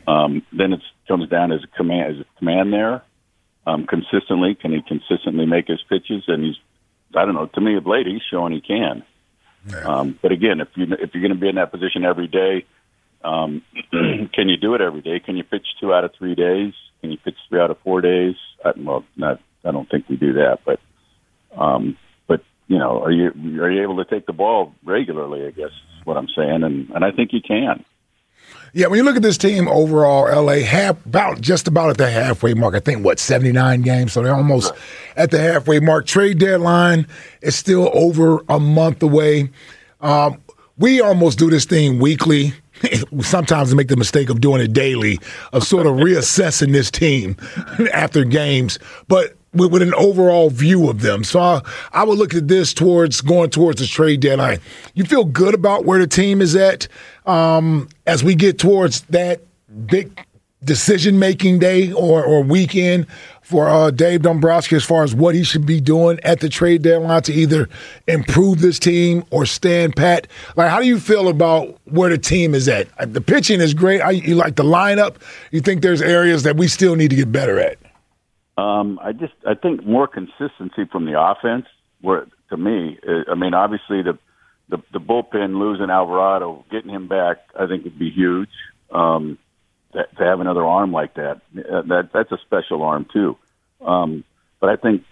Um, then it comes down as a command, as a command there um, consistently. Can he consistently make his pitches? And he's, I don't know. To me, of late, he's showing he can. Yeah. Um, but again, if you if you're going to be in that position every day, um, can you do it every day? Can you pitch two out of three days? Can you pitch three out of four days? I, well, not. I don't think we do that, but. Um, but you know, are you are you able to take the ball regularly? I guess is what I'm saying, and and I think you can. Yeah, when you look at this team overall, L A half about just about at the halfway mark. I think what seventy-nine games, so they're almost right at the halfway mark. Trade deadline is still over a month away. Um, we almost do this thing weekly. Sometimes we make the mistake of doing it daily, of sort of reassessing this team after games, but with, with an overall view of them. So I, I would look at this towards going towards the trade deadline. You feel good about where the team is at um, as we get towards that big decision-making day or, or weekend for uh, Dave Dombrowski as far as what he should be doing at the trade deadline to either improve this team or stand pat. Like, how do you feel about where the team is at? The pitching is great. I, you like the lineup. You think there's areas that we still need to get better at? Um, I just I think more consistency from the offense. Where to me, I mean, obviously the the, the bullpen losing Alvarado, getting him back, I think would be huge. Um, To, to have another arm like that, uh, that that's a special arm too. Um, but I think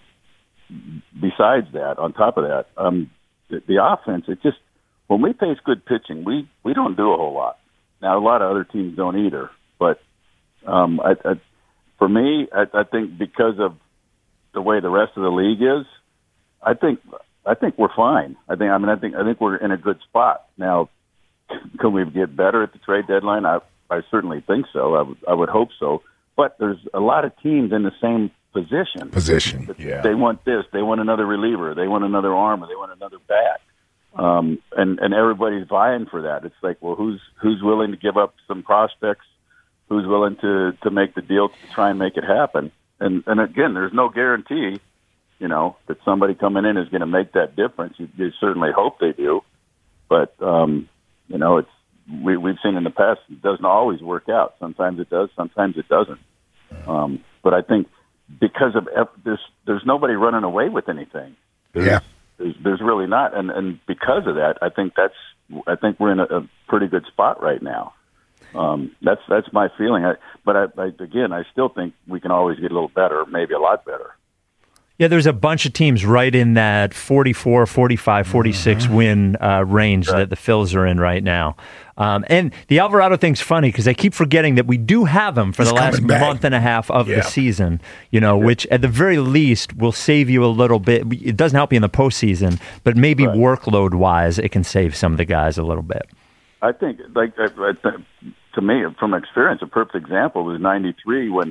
besides that, on top of that, um, the, the offense, it just when we face good pitching, we, we don't do a whole lot. Now a lot of other teams don't either. But um, I, I, for me, I, I think because of the way the rest of the league is, I think I think we're fine. I think I mean I think I think we're in a good spot now. Can we get better at the trade deadline? I I certainly think so. I would, I would hope so. But there's a lot of teams in the same position. Position, yeah. They want this. They want another reliever. They want another arm. Or they want another bat. Um, and, and everybody's vying for that. It's like, well, who's who's willing to give up some prospects? Who's willing to, to make the deal to try and make it happen? And, and again, there's no guarantee, you know, that somebody coming in is going to make that difference. You, you certainly hope they do. But, um, you know, it's, We, we've seen in the past it doesn't always work out. Sometimes it does, sometimes it doesn't. Um, but I think because of there's there's nobody running away with anything. There's, yeah, there's, there's really not, and and because of that, I think that's I think we're in a, a pretty good spot right now. Um, that's that's my feeling. I, but I, I, again, I still think we can always get a little better, maybe a lot better. Yeah, there's a bunch of teams right in that forty-four, forty-five, forty-six mm-hmm. win uh, range right. that the Phils are in right now. Um, and the Alvarado thing's funny because I keep forgetting that we do have him for He's the last back. month and a half of yeah. the season, you know, yeah. which at the very least will save you a little bit. It doesn't help you in the postseason, but maybe right. workload-wise, it can save some of the guys a little bit. I think, like, I, I, to me, from experience, a perfect example was ninety-three when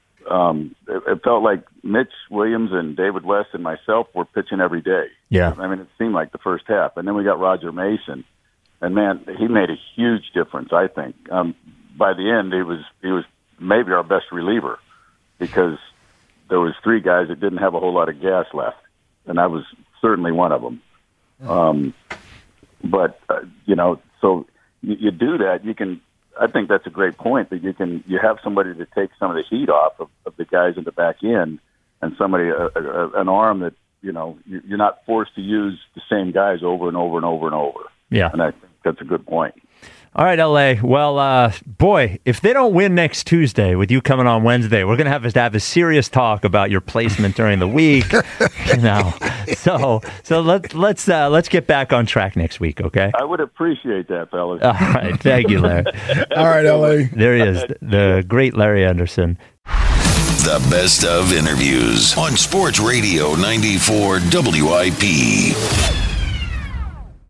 Um, it, it felt like Mitch Williams and David West and myself were pitching every day. Yeah. I mean, it seemed like the first half. And then we got Roger Mason. And, man, he made a huge difference, I think. Um, by the end, he was he was maybe our best reliever because there was three guys that didn't have a whole lot of gas left. And I was certainly one of them. Um, but, uh, you know, so you, you do that, you can – I think that's a great point that you can you have somebody to take some of the heat off of, of the guys in the back end, and somebody a, a, an arm that you know you're not forced to use the same guys over and over and over and over. Yeah, and I think that's a good point. All right, L A. Well, uh, boy, if they don't win next Tuesday with you coming on Wednesday, we're going to have to have a serious talk about your placement during the week. You know, so so let's let's uh, let's get back on track next week, okay? I would appreciate that, fellas. All right, thank you, Larry. All right, L A. There he is, the great Larry Anderson. The best of interviews on Sports Radio ninety-four W I P.